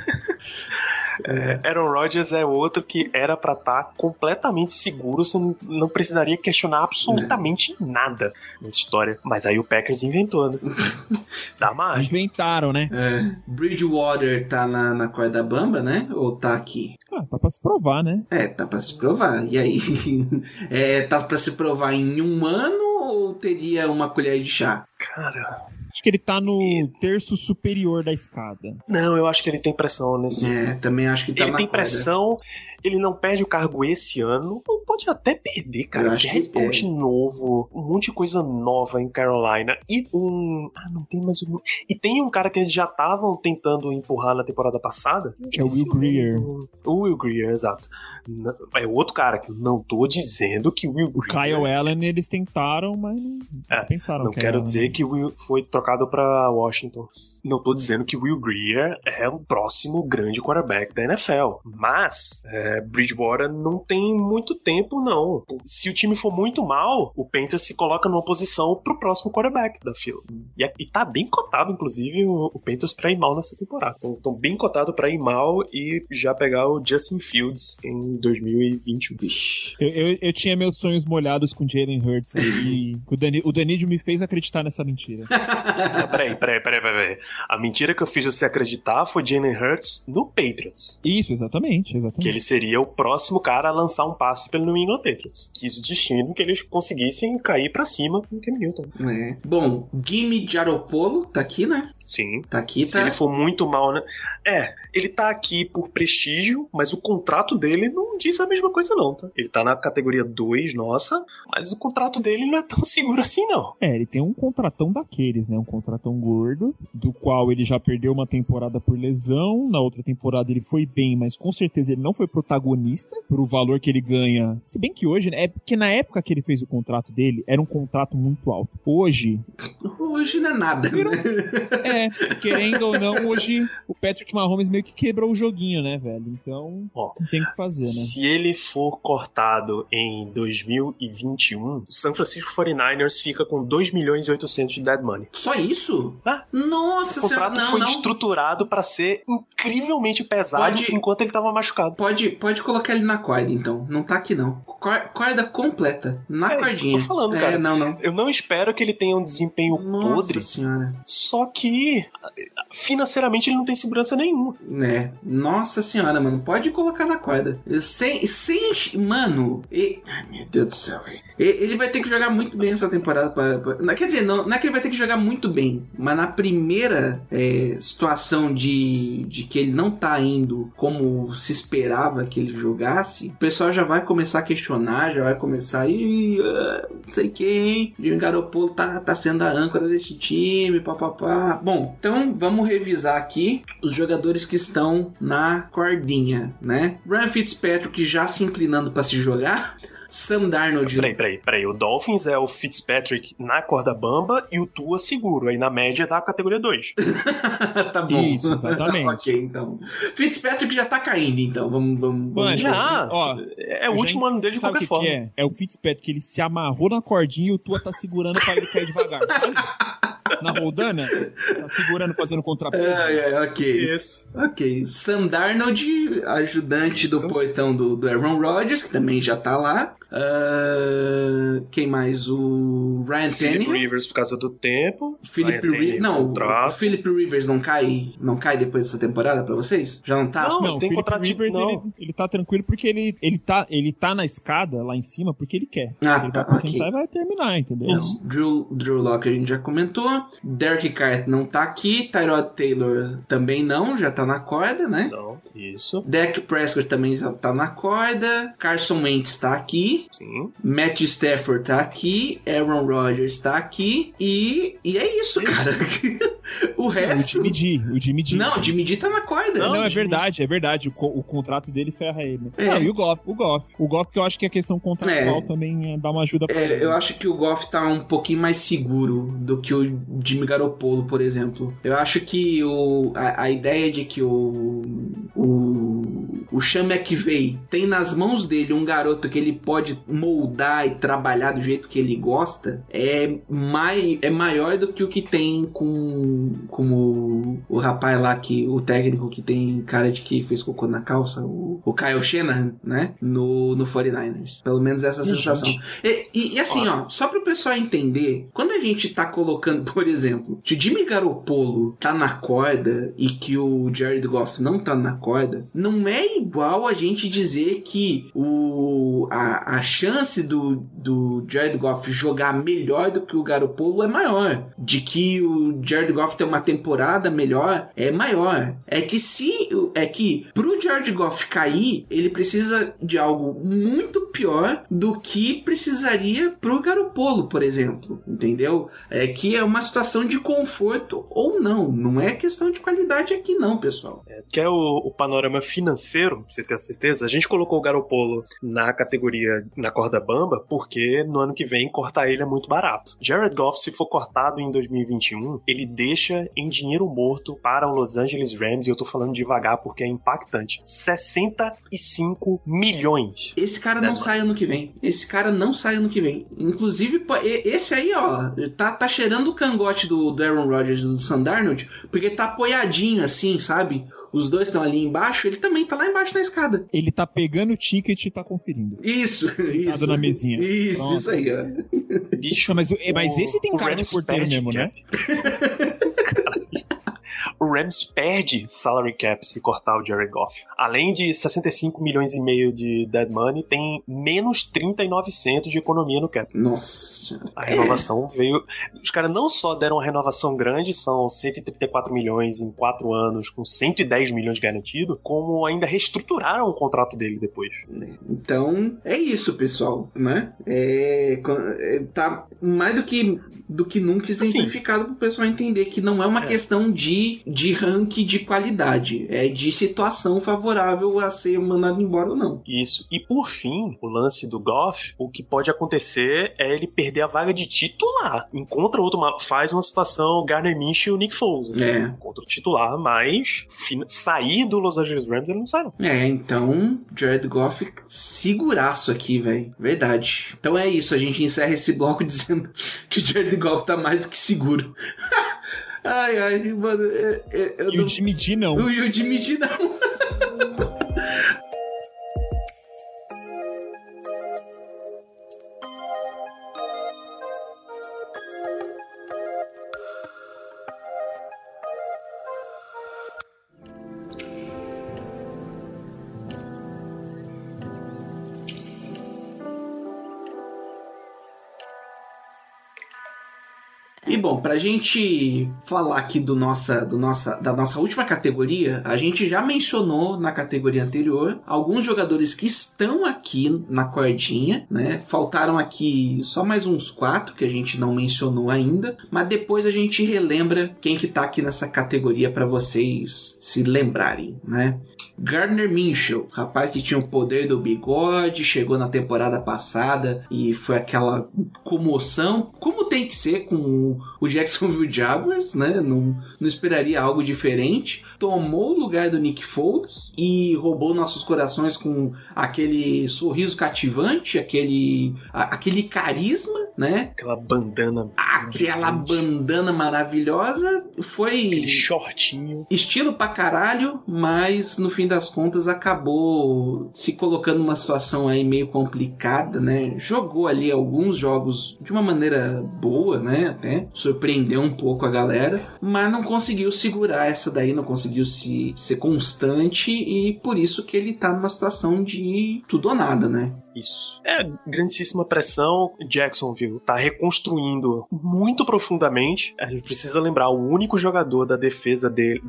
Aaron Rodgers é outro que era pra estar completamente seguro, você não precisaria questionar absolutamente nada nessa história. Mas aí o Packers inventou, né? Dá mais. Inventaram, né? Bridgewater tá na corda bamba, né? Ou tá aqui? Tá pra se provar, né? Tá pra se provar. E aí? Tá pra se provar em 1 ano ou teria uma colher de chá? Cara... Acho que ele tá no terço superior da escada. Não, eu acho que ele tem pressão nesse. Também acho que tá Ele na tem corda. pressão, ele não perde o cargo esse ano. Ou pode até perder, cara. Eu acho Porque que head coach novo, um monte de coisa nova em Carolina. E não tem mais um. E tem um cara que eles já estavam tentando empurrar na temporada passada. Que é o Will Greer. O Will Greer, exato. É outro cara que não tô dizendo que o Will O Greer. Kyle Allen eles tentaram, mas eles pensaram. Não que quero era, dizer que o Will foi trocado pra Washington. Não tô dizendo que o Will Greer é o próximo grande quarterback da NFL. Mas Bridgewater não tem muito tempo, não. Se o time for muito mal, o Panthers se coloca numa posição pro próximo quarterback da fila. E tá bem cotado, inclusive, o Panthers pra ir mal nessa temporada. Tão bem cotado pra ir mal e já pegar o Justin Fields em 2021. Eu tinha meus sonhos molhados com Jalen Hurts e o Danídio me fez acreditar nessa mentira. Peraí. A mentira que eu fiz você acreditar foi Jalen Hurts no Patriots. Isso, exatamente. Que ele seria o próximo cara a lançar um passe pelo New England Patriots. Quis o destino que eles conseguissem cair pra cima com o Cam Newton. Bom, Jimmy Garoppolo tá aqui, né? Sim. Tá aqui, Se ele for muito mal, né? Ele tá aqui por prestígio, mas o contrato dele não diz a mesma coisa não, tá? Ele tá na categoria 2, nossa, mas o contrato dele não é tão seguro assim, não. Ele tem um contratão daqueles, né? Um contratão gordo, do qual ele já perdeu uma temporada por lesão, na outra temporada ele foi bem, mas com certeza ele não foi protagonista pro valor que ele ganha. Se bem que hoje, né? É porque na época que ele fez o contrato dele, era um contrato muito alto. Hoje não é nada, né? Querendo ou não, hoje o Patrick Mahomes meio que quebrou o joguinho, né, velho? Então, não tem o que fazer, né? Se ele for cortado em 2021, o San Francisco 49ers fica com 2 milhões e 800 de dead money. Só isso? Nossa O contrato foi estruturado pra ser incrivelmente pesado enquanto ele tava machucado. Pode colocar ele na corda, então. Não tá aqui, não. Corda completa. Na cordinha. Isso que eu tô falando, cara. Não. Eu não espero que ele tenha um desempenho podre. Nossa senhora. Só que financeiramente ele não tem segurança nenhuma. Nossa senhora, mano. Pode colocar na corda. Mano. Ai, meu Deus do céu, velho. Ele vai ter que jogar muito bem essa temporada. Quer dizer, não é que ele vai ter que jogar muito bem, mas na primeira situação de que ele não tá indo como se esperava que ele jogasse, o pessoal já vai começar a questionar, já vai começar não sei quem, Jimmy Garoppolo tá sendo a âncora desse time, papapá. Bom, então vamos revisar aqui os jogadores que estão na cordinha, né? Ryan Fitzpatrick já se inclinando para se jogar. Sam Darnold. Peraí. O Dolphins é o Fitzpatrick na corda bamba e o Tua seguro. Aí na média tá a categoria 2. Tá bom. Isso, exatamente. Ok, então. Fitzpatrick já tá caindo, então. Vamos. Já. É o último ano dele de qualquer forma. Sabe o que é? É o Fitzpatrick, ele se amarrou na cordinha e o Tua tá segurando pra ele cair devagar, sabe? Na roldana, tá segurando, fazendo contrapeso. Ok. Isso. Ok. Sam Darnold, ajudante do portão do Aaron Rodgers, que também já tá lá. Quem mais? O Ryan Tannehill. Philip Rivers por causa do tempo. Philip Rivers. Não, o Philip Rivers não cai depois dessa temporada pra vocês? Já não tá? Não, tem contrato. Rivers, ele tá tranquilo porque ele tá na escada lá em cima porque ele quer. Ele vai aposentar e vai terminar, entendeu? Drew Lock a gente já comentou. Derek Carr não tá aqui. Tyrod Taylor também não, já tá na corda, né? Não, isso. Dak Prescott também já tá na corda. Carson Wentz tá aqui. Sim. Matthew Stafford tá aqui. Aaron Rodgers tá aqui. E é isso, cara. O resto... O Jimmy G. Não, o Jimmy G tá na corda. Não, é verdade. O contrato dele ferra ele. E o Goff. O Goff, que eu acho que a questão contratual também dá uma ajuda pra ele. Eu acho que o Goff tá um pouquinho mais seguro do que o Jimmy Garoppolo, por exemplo. Eu acho que a ideia de que o Sean McVay tem nas mãos dele um garoto que ele pode moldar e trabalhar do jeito que ele gosta é maior do que o que tem com o rapaz lá, o técnico que tem cara de que fez cocô na calça, o Kyle Shanahan, né? No 49ers. Pelo menos essa sensação. E assim, só pro pessoal entender, quando a gente tá colocando, por exemplo, que o Jimmy Garoppolo tá na corda e que o Jared Goff não tá na corda, não é igual a gente dizer que a chance do Jared Goff jogar melhor do que o Garoppolo é maior. De que o Jared Goff ter uma temporada melhor é maior. É que pro Jared Goff cair, ele precisa de algo muito pior do que precisaria pro Garoppolo, por exemplo. Entendeu? É que é uma situação de conforto ou não. Não é questão de qualidade aqui não, pessoal. Quer o panorama financeiro, pra você ter a certeza? A gente colocou o Garoppolo na categoria na corda bamba porque no ano que vem cortar ele é muito barato. Jared Goff, se for cortado em 2021, ele deixa em dinheiro morto para o Los Angeles Rams, e eu tô falando devagar porque é impactante, 65 milhões. Esse cara não sai ano que vem. Inclusive, esse aí, ó, tá cheirando o cangote do Aaron Rodgers e do Sam Darnold, porque tá apoiadinho assim, sabe? Os dois estão ali embaixo, ele também tá lá embaixo na escada. Ele tá pegando o ticket e tá conferindo. Isso. Na mesinha. Isso aí, ó. Bicho, mas esse tem cara de porteiro mesmo, né? O Rams perde salary cap se cortar o Jared Goff. Além de 65 milhões e meio de dead money, tem menos 39% de economia no cap. Nossa. A renovação veio... Os caras não só deram uma renovação grande, são 134 milhões em 4 anos, com 110 milhões garantido, como ainda reestruturaram o contrato dele depois. Então, é isso, pessoal, né? Tá mais do que nunca exemplificado pro pessoal entender que não é uma questão de ranking de qualidade, é de situação favorável a ser mandado embora ou não. Isso. E por fim, o lance do Goff, o que pode acontecer é ele perder a vaga de titular. Encontra outro, faz uma situação Gardner Minshew e o Nick Foles. Assim, encontra o titular, mas sair do Los Angeles Rams ele não sai não. Então, Jared Goff seguraço aqui, velho. Verdade. Então é isso, a gente encerra esse bloco dizendo que Jared Goff tá mais que seguro. Ai, mano. E o Jimmy G não. E o Jimmy G não. E bom, pra gente falar aqui da nossa última categoria, a gente já mencionou na categoria anterior alguns jogadores que estão aqui na cordinha, né? Faltaram aqui só mais uns 4 que a gente não mencionou ainda, mas depois a gente relembra quem que tá aqui nessa categoria pra vocês se lembrarem, né? Gardner Minshew, rapaz que tinha o poder do bigode, chegou na temporada passada e foi aquela comoção, como tem que ser com o Jacksonville Jaguars, né? Não esperaria algo diferente. Tomou o lugar do Nick Foles e roubou nossos corações com aquele sorriso cativante, aquele carisma, né? Aquela bandana. Aquela bandana maravilhosa. Foi... aquele shortinho. Estilo pra caralho, mas no fim das contas acabou se colocando numa situação aí meio complicada, né? Jogou ali alguns jogos de uma maneira boa, né? Até surpreendeu um pouco a galera, mas não conseguiu segurar essa daí, não conseguiu ser constante e por isso que ele tá numa situação de tudo ou nada, né? Isso. É grandíssima pressão. Jacksonville tá reconstruindo muito profundamente. A gente precisa lembrar, o único jogador da defesa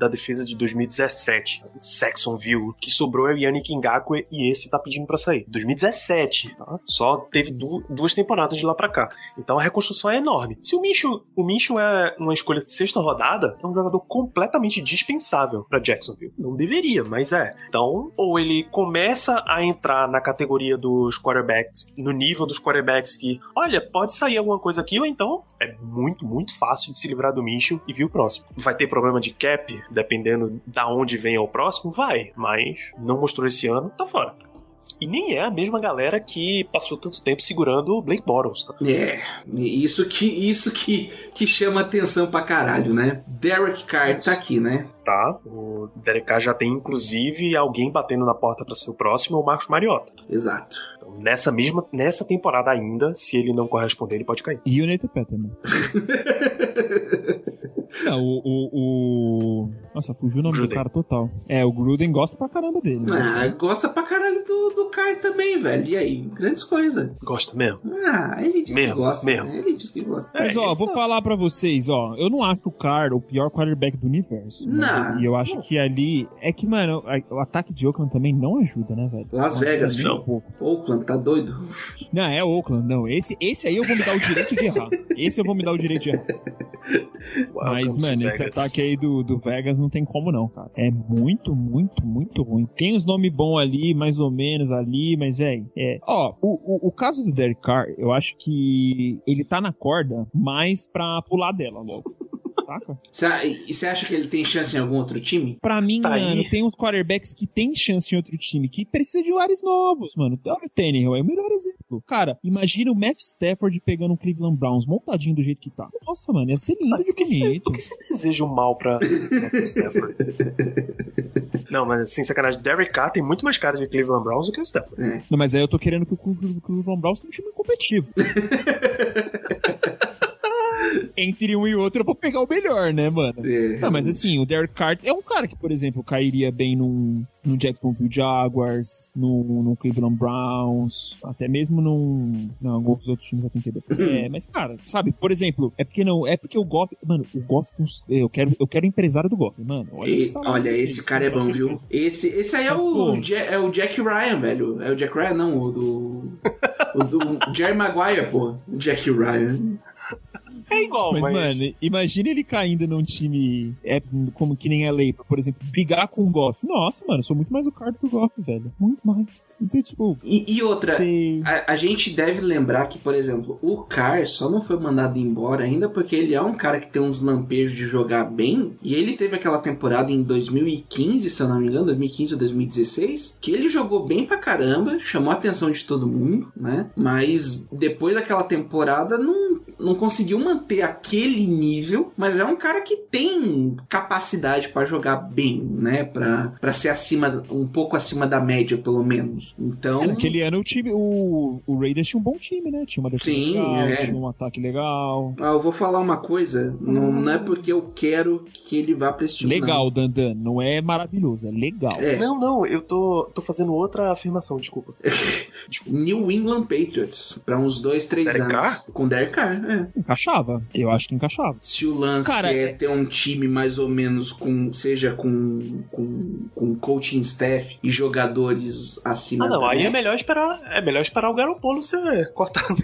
de 2017, Saxonville, que sobrou é o Yannick Ngakoue e esse tá pedindo pra sair. 2017, tá? Só teve 2 temporadas de lá pra cá. Então a reconstrução é enorme. Se o Minshew é uma escolha de 6ª rodada, é um jogador completamente dispensável pra Jacksonville. Não deveria, mas é. Então, ou ele começa a entrar na categoria dos quarterbacks, no nível dos quarterbacks que, olha, pode sair alguma coisa aqui, ou então é muito, muito fácil de se livrar do Minshew e vir o próximo. Vai ter problema de cap, dependendo da onde vem o próximo? Vai, mas não mostrou esse ano, tá fora. E nem é a mesma galera que passou tanto tempo segurando o Blake Bortles, tá? Isso que chama atenção pra caralho, né? Derek Carr tá aqui, né? Tá, o Derek Carr já tem inclusive alguém batendo na porta pra ser o próximo, é o Marcus Mariota. Exato. Então, nessa temporada ainda, se ele não corresponder, ele pode cair. E o Nathan Peterman. Não, Nossa, fugiu o nome Gruden. do cara total. O Gruden gosta pra caramba dele. Gosta pra caralho do Carr também, velho. E aí? Grandes coisas. Gosta mesmo? Ele diz que gosta. Mesmo. Ele diz que gosta. Mas, vou falar pra vocês, eu não acho o Carr o pior quarterback do universo. Não. E eu acho que ali... É que, mano, o ataque de Oakland também não ajuda, né, velho? Las Vegas, filho. filho. Oakland, tá doido? Não, é Oakland, não. Esse aí eu vou me dar o direito de errar. Esse eu vou me dar o direito de errar. Mas, mano, esse ataque aí do Vegas não tem como não, cara. É muito, muito, muito ruim. Tem os nomes bons ali, mais ou menos ali, mas, velho, o caso do Derek Carr, eu acho que ele tá na corda mais pra pular dela logo. Saca? E você acha que ele tem chance em algum outro time? Pra mim, Tá mano, aí. tem uns quarterbacks que tem chance em outro time, que precisa de ares novos, mano. Olha o Tannehill, é o melhor exemplo. Cara, imagina o Matthew Stafford pegando um Cleveland Browns montadinho do jeito que tá. Nossa, mano, ia ser lindo de bonito. Por que você deseja o mal pra Stafford? Não, mas assim, sacanagem. Derek Carr tem muito mais cara de Cleveland Browns do que o Stafford. Não, mas aí eu tô querendo que o Cleveland Browns tenha um time competitivo. Entre um e outro eu vou pegar o melhor, né, mano? Não, mas assim, o Derek Carr é um cara que, por exemplo, cairia bem no Jacksonville Jaguars, no Cleveland Browns, até mesmo em alguns outros times eu tentei ver. Mas, cara, sabe, por exemplo, é porque o Goff, mano, o Goff, eu quero empresário do Goff, mano. Olha, esse cara é bom, viu? Esse aí é o Jack Ryan, velho. É o Jack Ryan, não, o do Jerry Maguire, pô. O Jack Ryan. É igual, mas, mano, imagina ele caindo num time como que nem LA, por exemplo, brigar com o Goff. Nossa, mano, eu sou muito mais o cara do que o Goff, velho. Muito mais. Então, tipo... E outra, a gente deve lembrar que, por exemplo, o Carr só não foi mandado embora ainda porque ele é um cara que tem uns lampejos de jogar bem, e ele teve aquela temporada em 2015, se eu não me engano, 2015 ou 2016, que ele jogou bem pra caramba, chamou a atenção de todo mundo, né? Mas depois daquela temporada não conseguiu manter aquele nível, mas é um cara que tem capacidade pra jogar bem, né? Pra ser um pouco acima da média, pelo menos. Então... naquele ano o time, o Raiders tinha um bom time, né? Tinha uma defesa legal, tinha um ataque legal. Eu vou falar uma coisa, não é porque eu quero que ele vá pra esse time, legal, não. Dandan, não é maravilhoso, é legal. Não, eu tô fazendo outra afirmação, desculpa. New England Patriots, pra uns 2-3 anos. Carr? Com Derek Carr, Encaixava, eu acho que encaixava. Se o lance é ter um time mais ou menos com coaching staff e jogadores acima da aí média. é melhor esperar o Garoppolo ser cortado.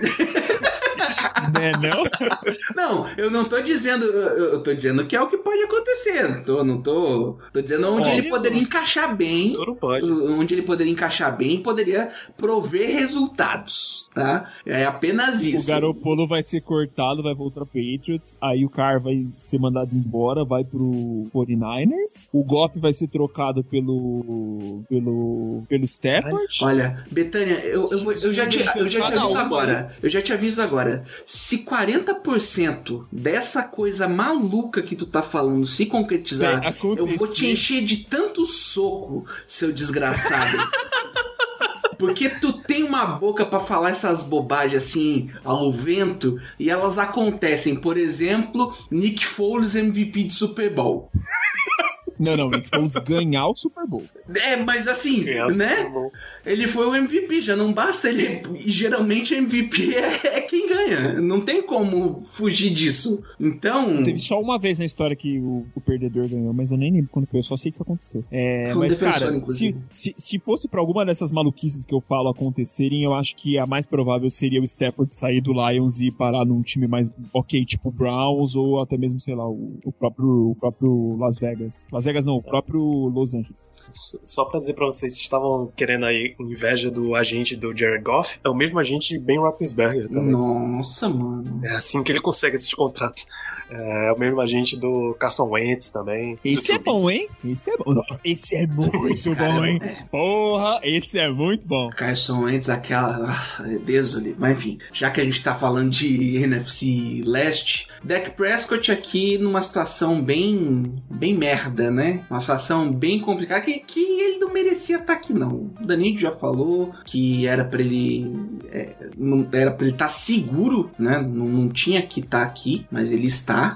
Não, eu não tô dizendo, eu tô dizendo que é o que pode acontecer. Não tô dizendo onde ele poderia encaixar bem. Tudo pode. Onde ele poderia encaixar bem e poderia prover resultados, tá? É apenas isso. O Garoppolo vai ser cortado, vai voltar pro Patriots, aí o Carr vai ser mandado embora, vai pro 49ers, o Goff vai ser trocado pelo Stafford. Olha, Betânia, eu já te aviso agora. Eu já te aviso agora. Se 40% dessa coisa maluca que tu tá falando se concretizar, eu vou te encher de tanto soco, seu desgraçado. Porque tu tem uma boca pra falar essas bobagens assim ao vento e elas acontecem. Por exemplo, Nick Foles MVP de Super Bowl. Não, Nick Foles ganhar o Super Bowl. Mas assim, né? Ele foi o MVP, já não basta ele. E geralmente MVP é quem ganha. Não tem como fugir disso. Então. Teve só uma vez na história que o perdedor ganhou, mas eu nem lembro quando foi, eu só sei que isso aconteceu. Mas, cara, se fosse pra alguma dessas maluquices que eu falo acontecerem, eu acho que a mais provável seria o Stafford sair do Lions e parar num time mais tipo Browns, ou até mesmo, sei lá, o próprio Las Vegas. Las Vegas não, o próprio Los Angeles. Só pra dizer pra vocês, vocês estavam querendo aí inveja do agente do Jared Goff, é o mesmo agente Ben Roethlisberger também. Nossa, mano. É assim que ele consegue esses contratos. É o mesmo agente do Carson Wentz também. Esse é bom, hein? Esse é bom. Esse é muito bom, hein? Porra, esse é muito bom. Carson Wentz, aquela... Nossa, Deus do livro. Mas enfim, já que a gente tá falando de NFC Leste, Dak Prescott aqui numa situação bem merda, né? Uma situação bem complicada que ele não merecia estar aqui, não. O Danilo já falou que era pra ele... não era pra ele estar seguro, né? Não tinha que estar aqui, mas ele está.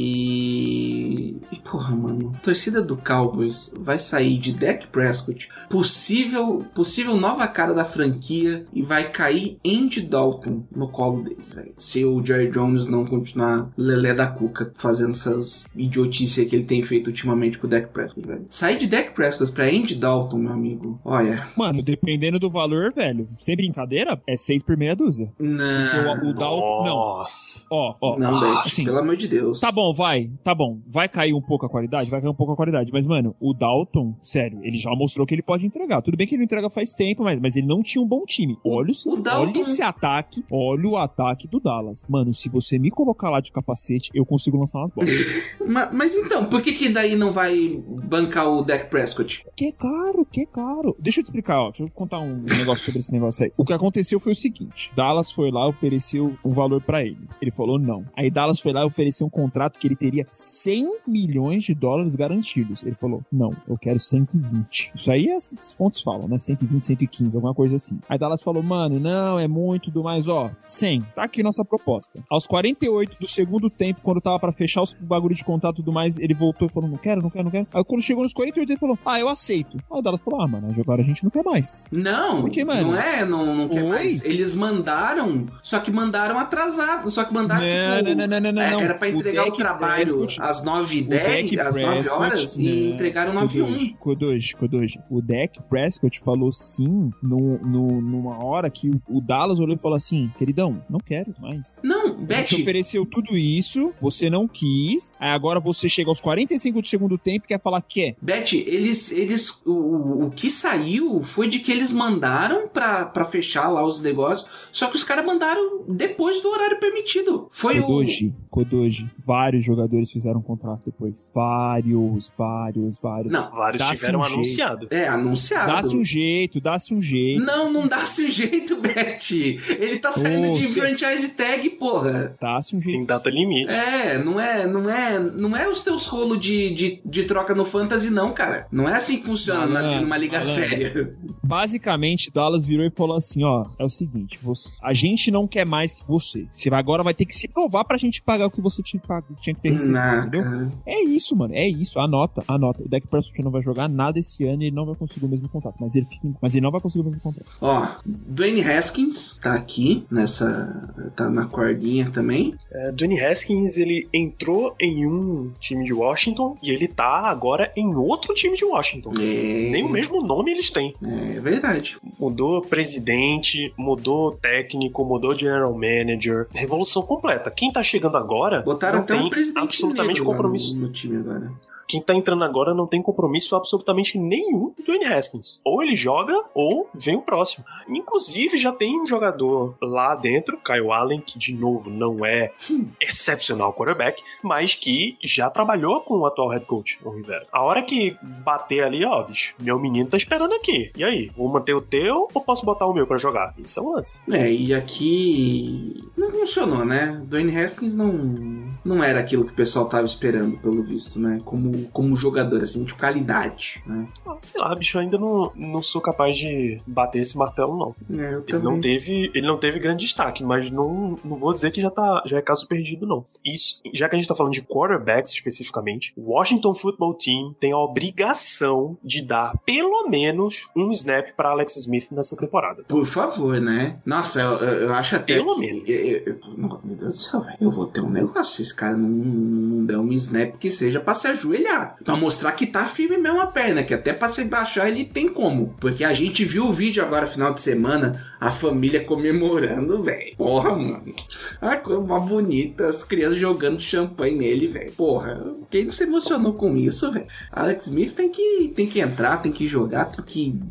E porra, mano, a torcida do Cowboys vai sair de Dak Prescott, possível nova cara da franquia, e vai cair Andy Dalton no colo deles, velho. Se o Jerry Jones não continuar lelé da cuca fazendo essas idiotices que ele tem feito ultimamente com o Dak Prescott, velho. Sair de Dak Prescott pra Andy Dalton, meu amigo, olha... Mano, dependendo do valor, velho, sem brincadeira, é 6 por meia dúzia. Não. O Dalton... Nossa. Não. Não, Leite, assim, pelo amor de Deus. Tá bom. Vai cair um pouco a qualidade? Vai cair um pouco a qualidade. Mas, mano, o Dalton, sério, ele já mostrou que ele pode entregar. Tudo bem que ele não entrega faz tempo, mas ele não tinha um bom time. Olha esse ataque. Olha o ataque do Dallas. Mano, se você me colocar lá de capacete, eu consigo lançar umas bolas. mas então, por que daí não vai bancar o Dak Prescott? Que caro. Deixa eu te explicar, ó. Deixa eu contar um negócio sobre esse negócio aí. O que aconteceu foi o seguinte. Dallas foi lá, ofereceu um valor pra ele. Ele falou não. Aí Dallas foi lá e ofereceu um contrato que ele teria 100 milhões de dólares garantidos. Ele falou, não, eu quero 120. Isso aí as fontes falam, né? 120, 115, alguma coisa assim. Aí Dallas falou, mano, não, é muito do mais, ó, 100. Tá aqui nossa proposta. Aos 48 do segundo tempo, quando tava pra fechar os bagulho de contato e tudo mais, ele voltou e falou, não quero. Aí quando chegou nos 48, ele falou, eu aceito. Aí o Dallas falou, mano, agora a gente não quer mais. Não, porque, mano, não quer mais. Eles mandaram, só que mandaram atrasado. Só que mandaram, não. Era pra entregar o trabalho às 9h10, às 9 horas, e entregaram 9h01. Kodoji, o Dak Prescott falou sim numa hora que o Dallas olhou e falou assim, queridão, não quero mais. Não, Beth... Te ofereceu tudo isso, você não quis, aí agora você chega aos 45 do segundo tempo e quer falar que é. Beth, o que saiu foi de que eles mandaram pra fechar lá os negócios, só que os caras mandaram depois do horário permitido. Foi Kodoji, vários jogadores fizeram um contrato depois. Vários. Não, vários tiveram anunciado. Anunciado. Dá-se um jeito. Não dá-se um jeito, Beth. Ele tá saindo de franchise tag, porra. Dá-se um jeito. Tem data limite. Não é os teus rolos de troca no Fantasy, não, cara. Não é assim que funciona numa liga séria. Basicamente, Dallas virou e falou assim, ó, é o seguinte, a gente não quer mais que você. Você agora vai ter que se provar pra gente pagar o que você tinha que ter recebido, entendeu? Cara. É isso, mano, anota. O Dak Prescott não vai jogar nada esse ano e ele não vai conseguir o mesmo contrato, mas ele não vai conseguir o mesmo contrato. Ó, Dwayne Haskins tá aqui tá na cordinha também. Dwayne Haskins, ele entrou em um time de Washington e ele tá agora em outro time de Washington. Nem o mesmo nome eles têm. É verdade. Mudou presidente, mudou técnico, mudou general manager. Revolução completa. Quem tá chegando agora botaram não até tem um presidente absolutamente compromisso. No time agora. Quem tá entrando agora não tem compromisso absolutamente nenhum do Dwayne Haskins. Ou ele joga, ou vem o próximo. Inclusive, já tem um jogador lá dentro, Kyle Allen, que de novo não é excepcional quarterback, mas que já trabalhou com o atual head coach, o Rivera. A hora que bater ali, ó, bicho, meu menino tá esperando aqui. E aí, vou manter o teu ou posso botar o meu pra jogar? Isso é um lance. E aqui não funcionou, né? Dwayne Haskins não era aquilo que o pessoal tava esperando, pelo visto, né? Como jogador, assim, de qualidade, né? Sei lá, bicho, eu ainda não sou capaz de bater esse martelo, não. Ele não teve grande destaque, mas não vou dizer que já é caso perdido, não. Isso, já que a gente tá falando de quarterbacks especificamente, o Washington Football Team tem a obrigação de dar pelo menos um snap pra Alex Smith nessa temporada. Por favor, né? Nossa, eu acho até pelo menos. Meu Deus do céu, velho. Eu vou ter um negócio se esse cara não der um snap que seja pra se ajoelhar. Pra mostrar que tá firme mesmo a perna, que até pra se baixar ele tem como. Porque a gente viu o vídeo agora, final de semana, a família comemorando, velho. Porra, mano. Ah, coisa bonita, as crianças jogando champanhe nele, velho. Porra, quem não se emocionou com isso, velho? Alex Smith tem que entrar, tem que jogar, tem que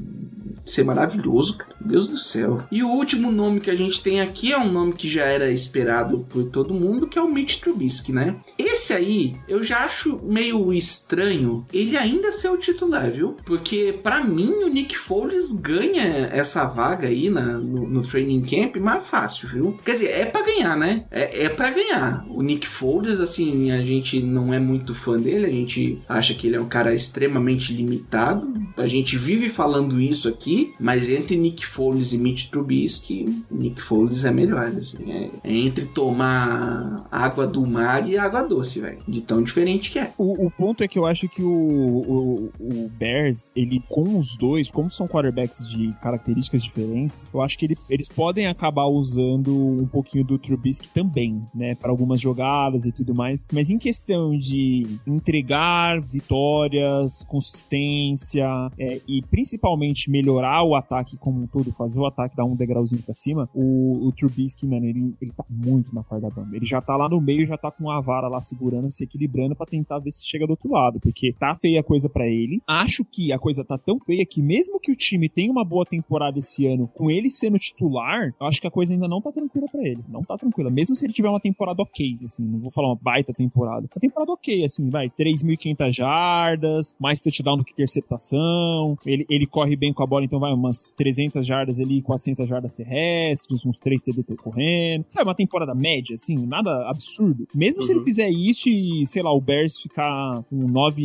ser maravilhoso, cara. Deus do céu. E o último nome que a gente tem aqui é um nome que já era esperado por todo mundo, que é o Mitch Trubisky, né? Esse aí, eu já acho meio estranho ele ainda ser o titular, viu? Porque, pra mim, o Nick Foles ganha essa vaga aí no training camp mais fácil, viu? Quer dizer, é pra ganhar, né? É pra ganhar. O Nick Foles, assim, a gente não é muito fã dele, a gente acha que ele é um cara extremamente limitado. A gente vive falando isso aqui, mas entre Nick Foles e Mitch Trubisky, Nick Foles é melhor, assim. É entre tomar água do mar e água doce, velho. De tão diferente que é. O ponto é que eu acho que o Bears, ele com os dois, como são quarterbacks de características diferentes, eu acho que eles podem acabar usando um pouquinho do Trubisky também, né? Para algumas jogadas e tudo mais. Mas em questão de entregar vitórias, consistência e principalmente melhorar o ataque como um todo, fazer o ataque dar um degrauzinho pra cima, o Trubisky, mano, ele tá muito na corda bamba. Ele já tá lá no meio, já tá com uma vara lá segurando, se equilibrando pra tentar ver se chega do outro lado, porque tá feia a coisa pra ele. Acho que a coisa tá tão feia que mesmo que o time tenha uma boa temporada esse ano, com ele sendo titular, eu acho que a coisa ainda não tá tranquila pra ele. Não tá tranquila. Mesmo se ele tiver uma temporada ok, assim, não vou falar uma baita temporada. Uma temporada ok, assim, vai, 3.500 jardas, mais touchdown do que interceptação. Ele corre bem com a bola, então vai umas 300 jardas ali, 400 jardas terrestres, uns 3 TD correndo. Sabe, uma temporada média, assim, nada absurdo. Mesmo se ele fizer isso e, sei lá, o Bears ficar com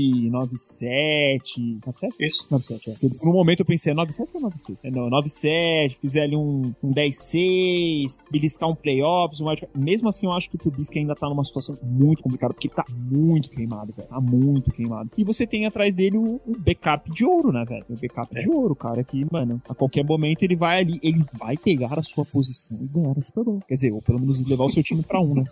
9-7... 9-7? Isso. 9-7, é. Porque no momento eu pensei, é 9-7 ou 9-6? Não, 9-7, fizer ali um 10-6, beliscar um playoffs, mesmo assim eu acho que o Trubisky ainda tá numa situação muito complicada, porque ele tá muito queimado, velho. Tá muito queimado. E você tem atrás dele o backup de ouro, né, velho? O backup de ouro, cara, que, mano, a qualquer momento ele vai ali, ele vai pegar a sua posição e ganhar o Super Bowl. Quer dizer, ou pelo menos levar o seu time pra 1, né?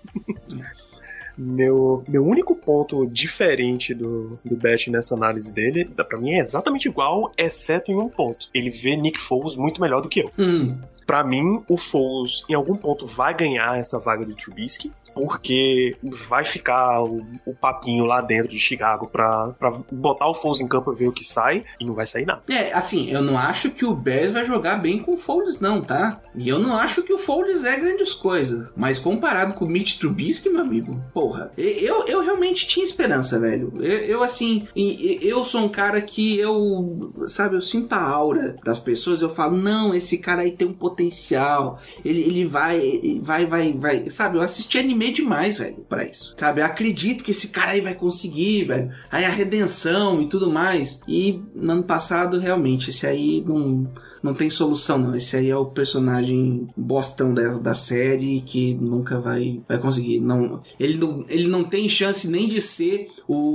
Meu único ponto diferente do Bet nessa análise dele, pra mim é exatamente igual, exceto em um ponto. Ele vê Nick Foles muito melhor do que eu. Pra mim, o Foles em algum ponto vai ganhar essa vaga do Trubisky, porque vai ficar o papinho lá dentro de Chicago pra botar o Foles em campo e ver o que sai, e não vai sair nada. Assim, eu não acho que o Bears vai jogar bem com o Foles, não, tá? E eu não acho que o Foles é grandes coisas, mas comparado com o Mitch Trubisky, meu amigo, porra, eu realmente tinha esperança, velho. Eu sou um cara que eu sinto a aura das pessoas, eu falo, não, esse cara aí tem um potencial, ele vai, sabe, eu assisti anime demais, velho, pra isso, sabe, eu acredito que esse cara aí vai conseguir, velho, aí a redenção e tudo mais, e no ano passado, realmente, esse aí não tem solução, não, esse aí é o personagem bostão da série que nunca vai conseguir, ele não tem chance nem de ser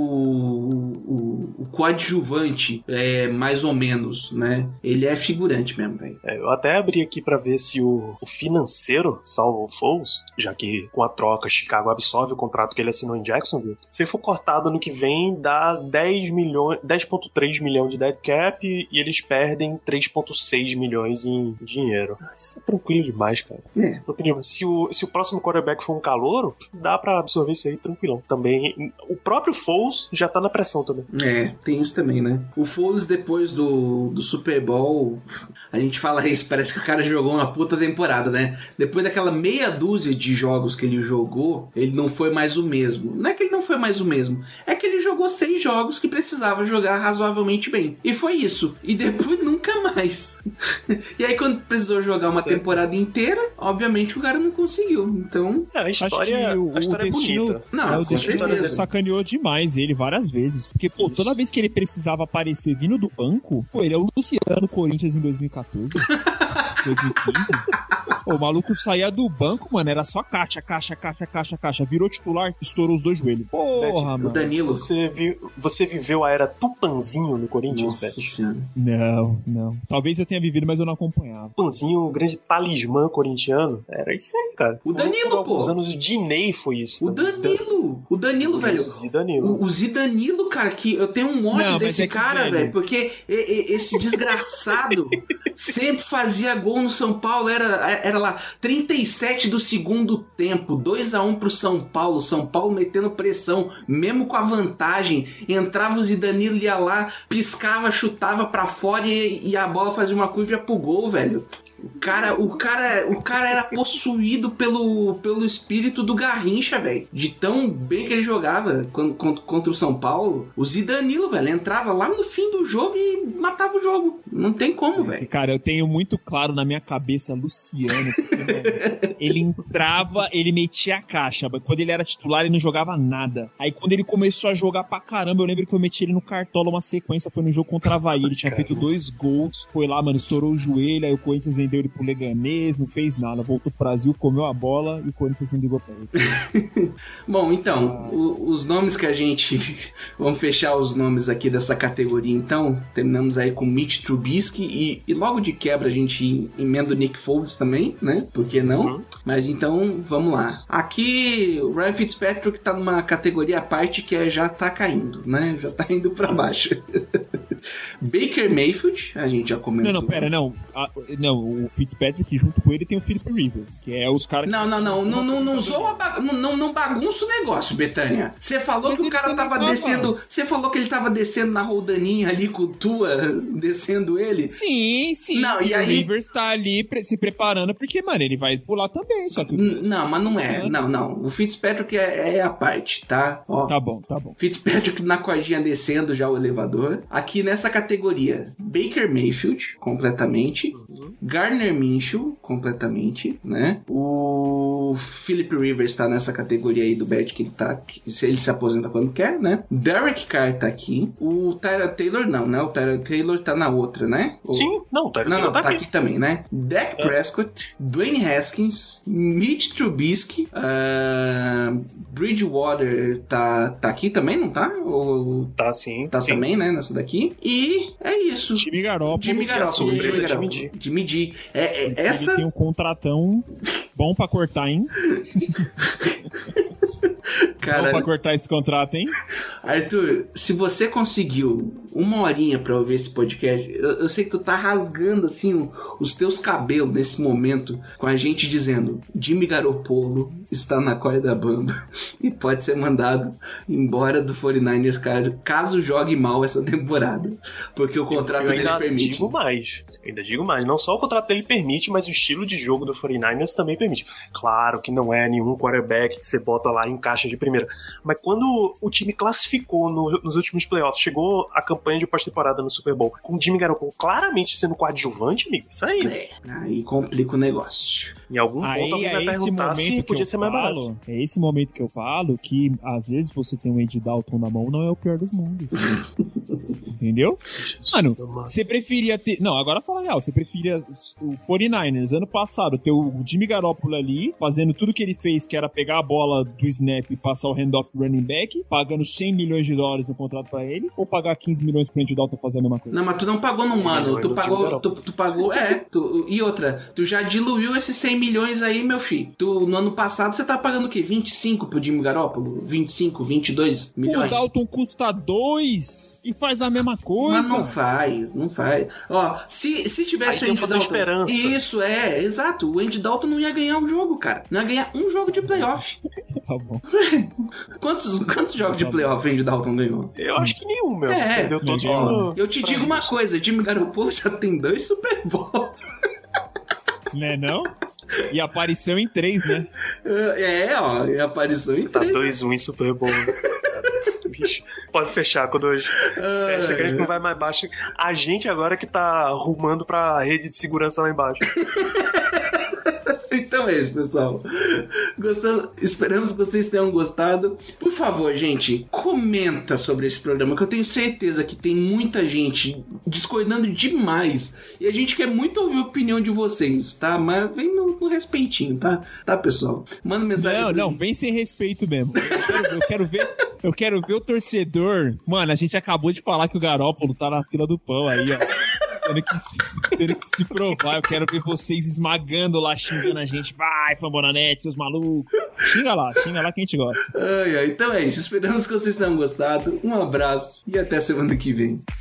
o coadjuvante, mais ou menos, né, ele é figurante mesmo, velho. Eu até abri aqui pra ver se o financeiro salva o Foles, já que com a troca Chicago absorve o contrato que ele assinou em Jacksonville. Se ele for cortado ano que vem, dá 10,3 milhões de dead cap e eles perdem 3,6 milhões em dinheiro. Isso é tranquilo demais, cara. Tranquilo. Se o próximo quarterback for um calouro, dá pra absorver isso aí tranquilão. Também, o próprio Foles já tá na pressão também. Tem isso também, né? O Foles, depois do Super Bowl, a gente fala isso, parece que o cara jogou uma puta temporada, né? Depois daquela meia dúzia de jogos que ele jogou, ele não foi mais o mesmo. Não é que ele não foi mais o mesmo, é que ele jogou 6 jogos que precisava jogar razoavelmente bem. E foi isso. E depois nunca mais. E aí quando precisou jogar uma temporada inteira, obviamente o cara não conseguiu. Então... a história é bonita. O destino sacaneou demais ele várias vezes. Porque, toda vez que ele precisava aparecer vindo do banco, ele é o Luciano Corinthians em 2014. 2015. O maluco saía do banco, mano, era só caixa. Virou titular, estourou os 2 joelhos. Porra, mano. O Danilo. Você viveu a era Tupanzinho no Corinthians, Nossa, Não. Talvez eu tenha vivido, mas eu não acompanhava. Tupanzinho, o grande talismã corintiano. Era isso aí, cara. O Danilo, pô. Alguns anos o Diney foi isso. O Danilo, velho. O Zidanilo, cara, que eu tenho um ódio desse cara, velho, porque esse desgraçado Sempre fazia gol no São Paulo. Era lá, 37 do segundo tempo, 2-1 pro São Paulo. São Paulo metendo pressão, mesmo com a vantagem. Entrava o Zidanilo, ia lá, piscava, chutava pra fora e a bola fazia uma curva pro gol, velho. O cara era possuído pelo espírito do Garrincha, velho. De tão bem que ele jogava contra o São Paulo. O Zidanilo, velho, entrava lá no fim do jogo e matava o jogo. Não tem como, velho. Cara, eu tenho muito claro na minha cabeça Luciano. Porque, mano, ele entrava, ele metia a caixa. Quando ele era titular, ele não jogava nada. Aí quando ele começou a jogar pra caramba, eu lembro que eu meti ele no Cartola uma sequência. Foi no jogo contra a Avaí. Ele tinha feito 2 gols. Foi lá, mano, estourou o joelho. Aí o Corinthians deu ele pro Leganês, não fez nada, voltou pro Brasil, comeu a bola e o Corinthians não ligou pra ele. Bom, então, os nomes que a gente... Vamos fechar os nomes aqui dessa categoria, então. Terminamos aí com Mitch Trubisky e logo de quebra a gente emenda o Nick Foles também, né? Por que não? Uhum. Mas então, vamos lá. Aqui, o Ryan Fitzpatrick tá numa categoria à parte que já tá caindo, né? Já tá indo pra baixo. Baker Mayfield, a gente já comentou. Não, pera, não. Não, o Fitzpatrick junto com ele tem o Philip Rivers, que é os caras... Não bagunça o negócio, Betânia. Você falou que o cara tava descendo... Você falou que ele tava descendo na roldaninha ali com o Tua, descendo ele? Sim. Não, e aí... o Rivers tá ali se preparando, porque, mano, ele vai pular também, só que... Não, mas não é. Não. O Fitzpatrick é a parte, tá? Ó, tá bom. Fitzpatrick na cordinha descendo já o elevador. Aqui nessa categoria, Baker Mayfield, completamente. Gardner Minshew, completamente, né? O Philip Rivers tá nessa categoria aí do Bad que ele tá... Ele se aposenta quando quer, né? Derek Carr tá aqui. O Tyrod Taylor não, né? O Tyrod Taylor tá na outra, né? Sim, o Tyrod Taylor tá aqui também, né? Dak Prescott, Dwayne Haskins, Mitch Trubisky, Bridgewater tá aqui também, não tá? Tá sim. Tá sim. também, né? Nessa daqui. E é isso. Jimmy Garoppolo. Jimmy G. Essa... Ele tem um contratão bom pra cortar, hein? Cara, bom pra cortar esse contrato, hein? Arthur, se você conseguiu 1 horinha pra ouvir esse podcast, eu sei que tu tá rasgando assim os teus cabelos nesse momento com a gente dizendo Jimmy Garoppolo está na corda bamba e pode ser mandado embora do 49ers caso jogue mal essa temporada, porque o contrato dele permite. Ainda digo mais, não só o contrato dele permite, mas o estilo de jogo do 49ers também permite. Claro que não é nenhum quarterback que você bota lá em caixa de primeira, mas quando o time classificou nos últimos playoffs, chegou a campanha de pós-temporada no Super Bowl, com o Jimmy Garoppolo claramente sendo coadjuvante, amigo, isso aí. Aí complica o negócio. Em algum ponto alguém vai perguntar se podia ser mais barato. É esse momento que eu falo que às vezes você tem um Andy Dalton na mão não é o pior dos mundos. Entendeu? Mano, você preferia ter... Não, agora fala a real. Você preferia o 49ers ano passado ter o Jimmy Garoppolo ali, fazendo tudo que ele fez, que era pegar a bola do snap e passar o handoff pro running back, pagando $100 milhões no contrato pra ele, ou pagar 15 milhões pro Andy Dalton fazer a mesma coisa? Não, mas tu não pagou no mano. Tu pagou... E outra, tu já diluiu esses 100 milhões aí, meu filho. No ano passado você tá pagando o quê? 25 pro Jimmy Garoppolo? 25, 22 milhões? O Dalton custa 2 e faz a mesma coisa. Mas não faz. Ó, se tivesse o Andy Dalton... esperança. Isso, exato. O Andy Dalton não ia ganhar um jogo, cara. Não ia ganhar um jogo de playoff. Tá bom. Quantos jogos de playoff o Andy Dalton ganhou? Eu acho que nenhum, meu. Perdeu todos. Eu te digo uma coisa, Jimmy Garoppolo já tem 2 Super Bowl. Né, não? E apareceu em 3, né? E apareceu em 3. Tá 2-1 em Super Bowl. Bicho, pode fechar quando hoje fecha, que a gente não vai mais baixo. A gente agora que tá arrumando pra rede de segurança lá embaixo. Então é isso, pessoal. Esperamos que vocês tenham gostado. Por favor, gente, comenta sobre esse programa, que eu tenho certeza que tem muita gente discordando demais. E a gente quer muito ouvir a opinião de vocês, tá? Mas vem no respeitinho, tá? Tá, pessoal? Manda mensagem. Não, vem sem respeito mesmo. Eu quero ver o torcedor. Mano, a gente acabou de falar que o Garoppolo tá na fila do pão aí, ó. Tendo que se provar. Eu quero ver vocês esmagando lá, xingando a gente. Vai, Fambonanet, seus malucos. Xinga lá que a gente gosta. Então é isso. Esperamos que vocês tenham gostado. Um abraço e até semana que vem.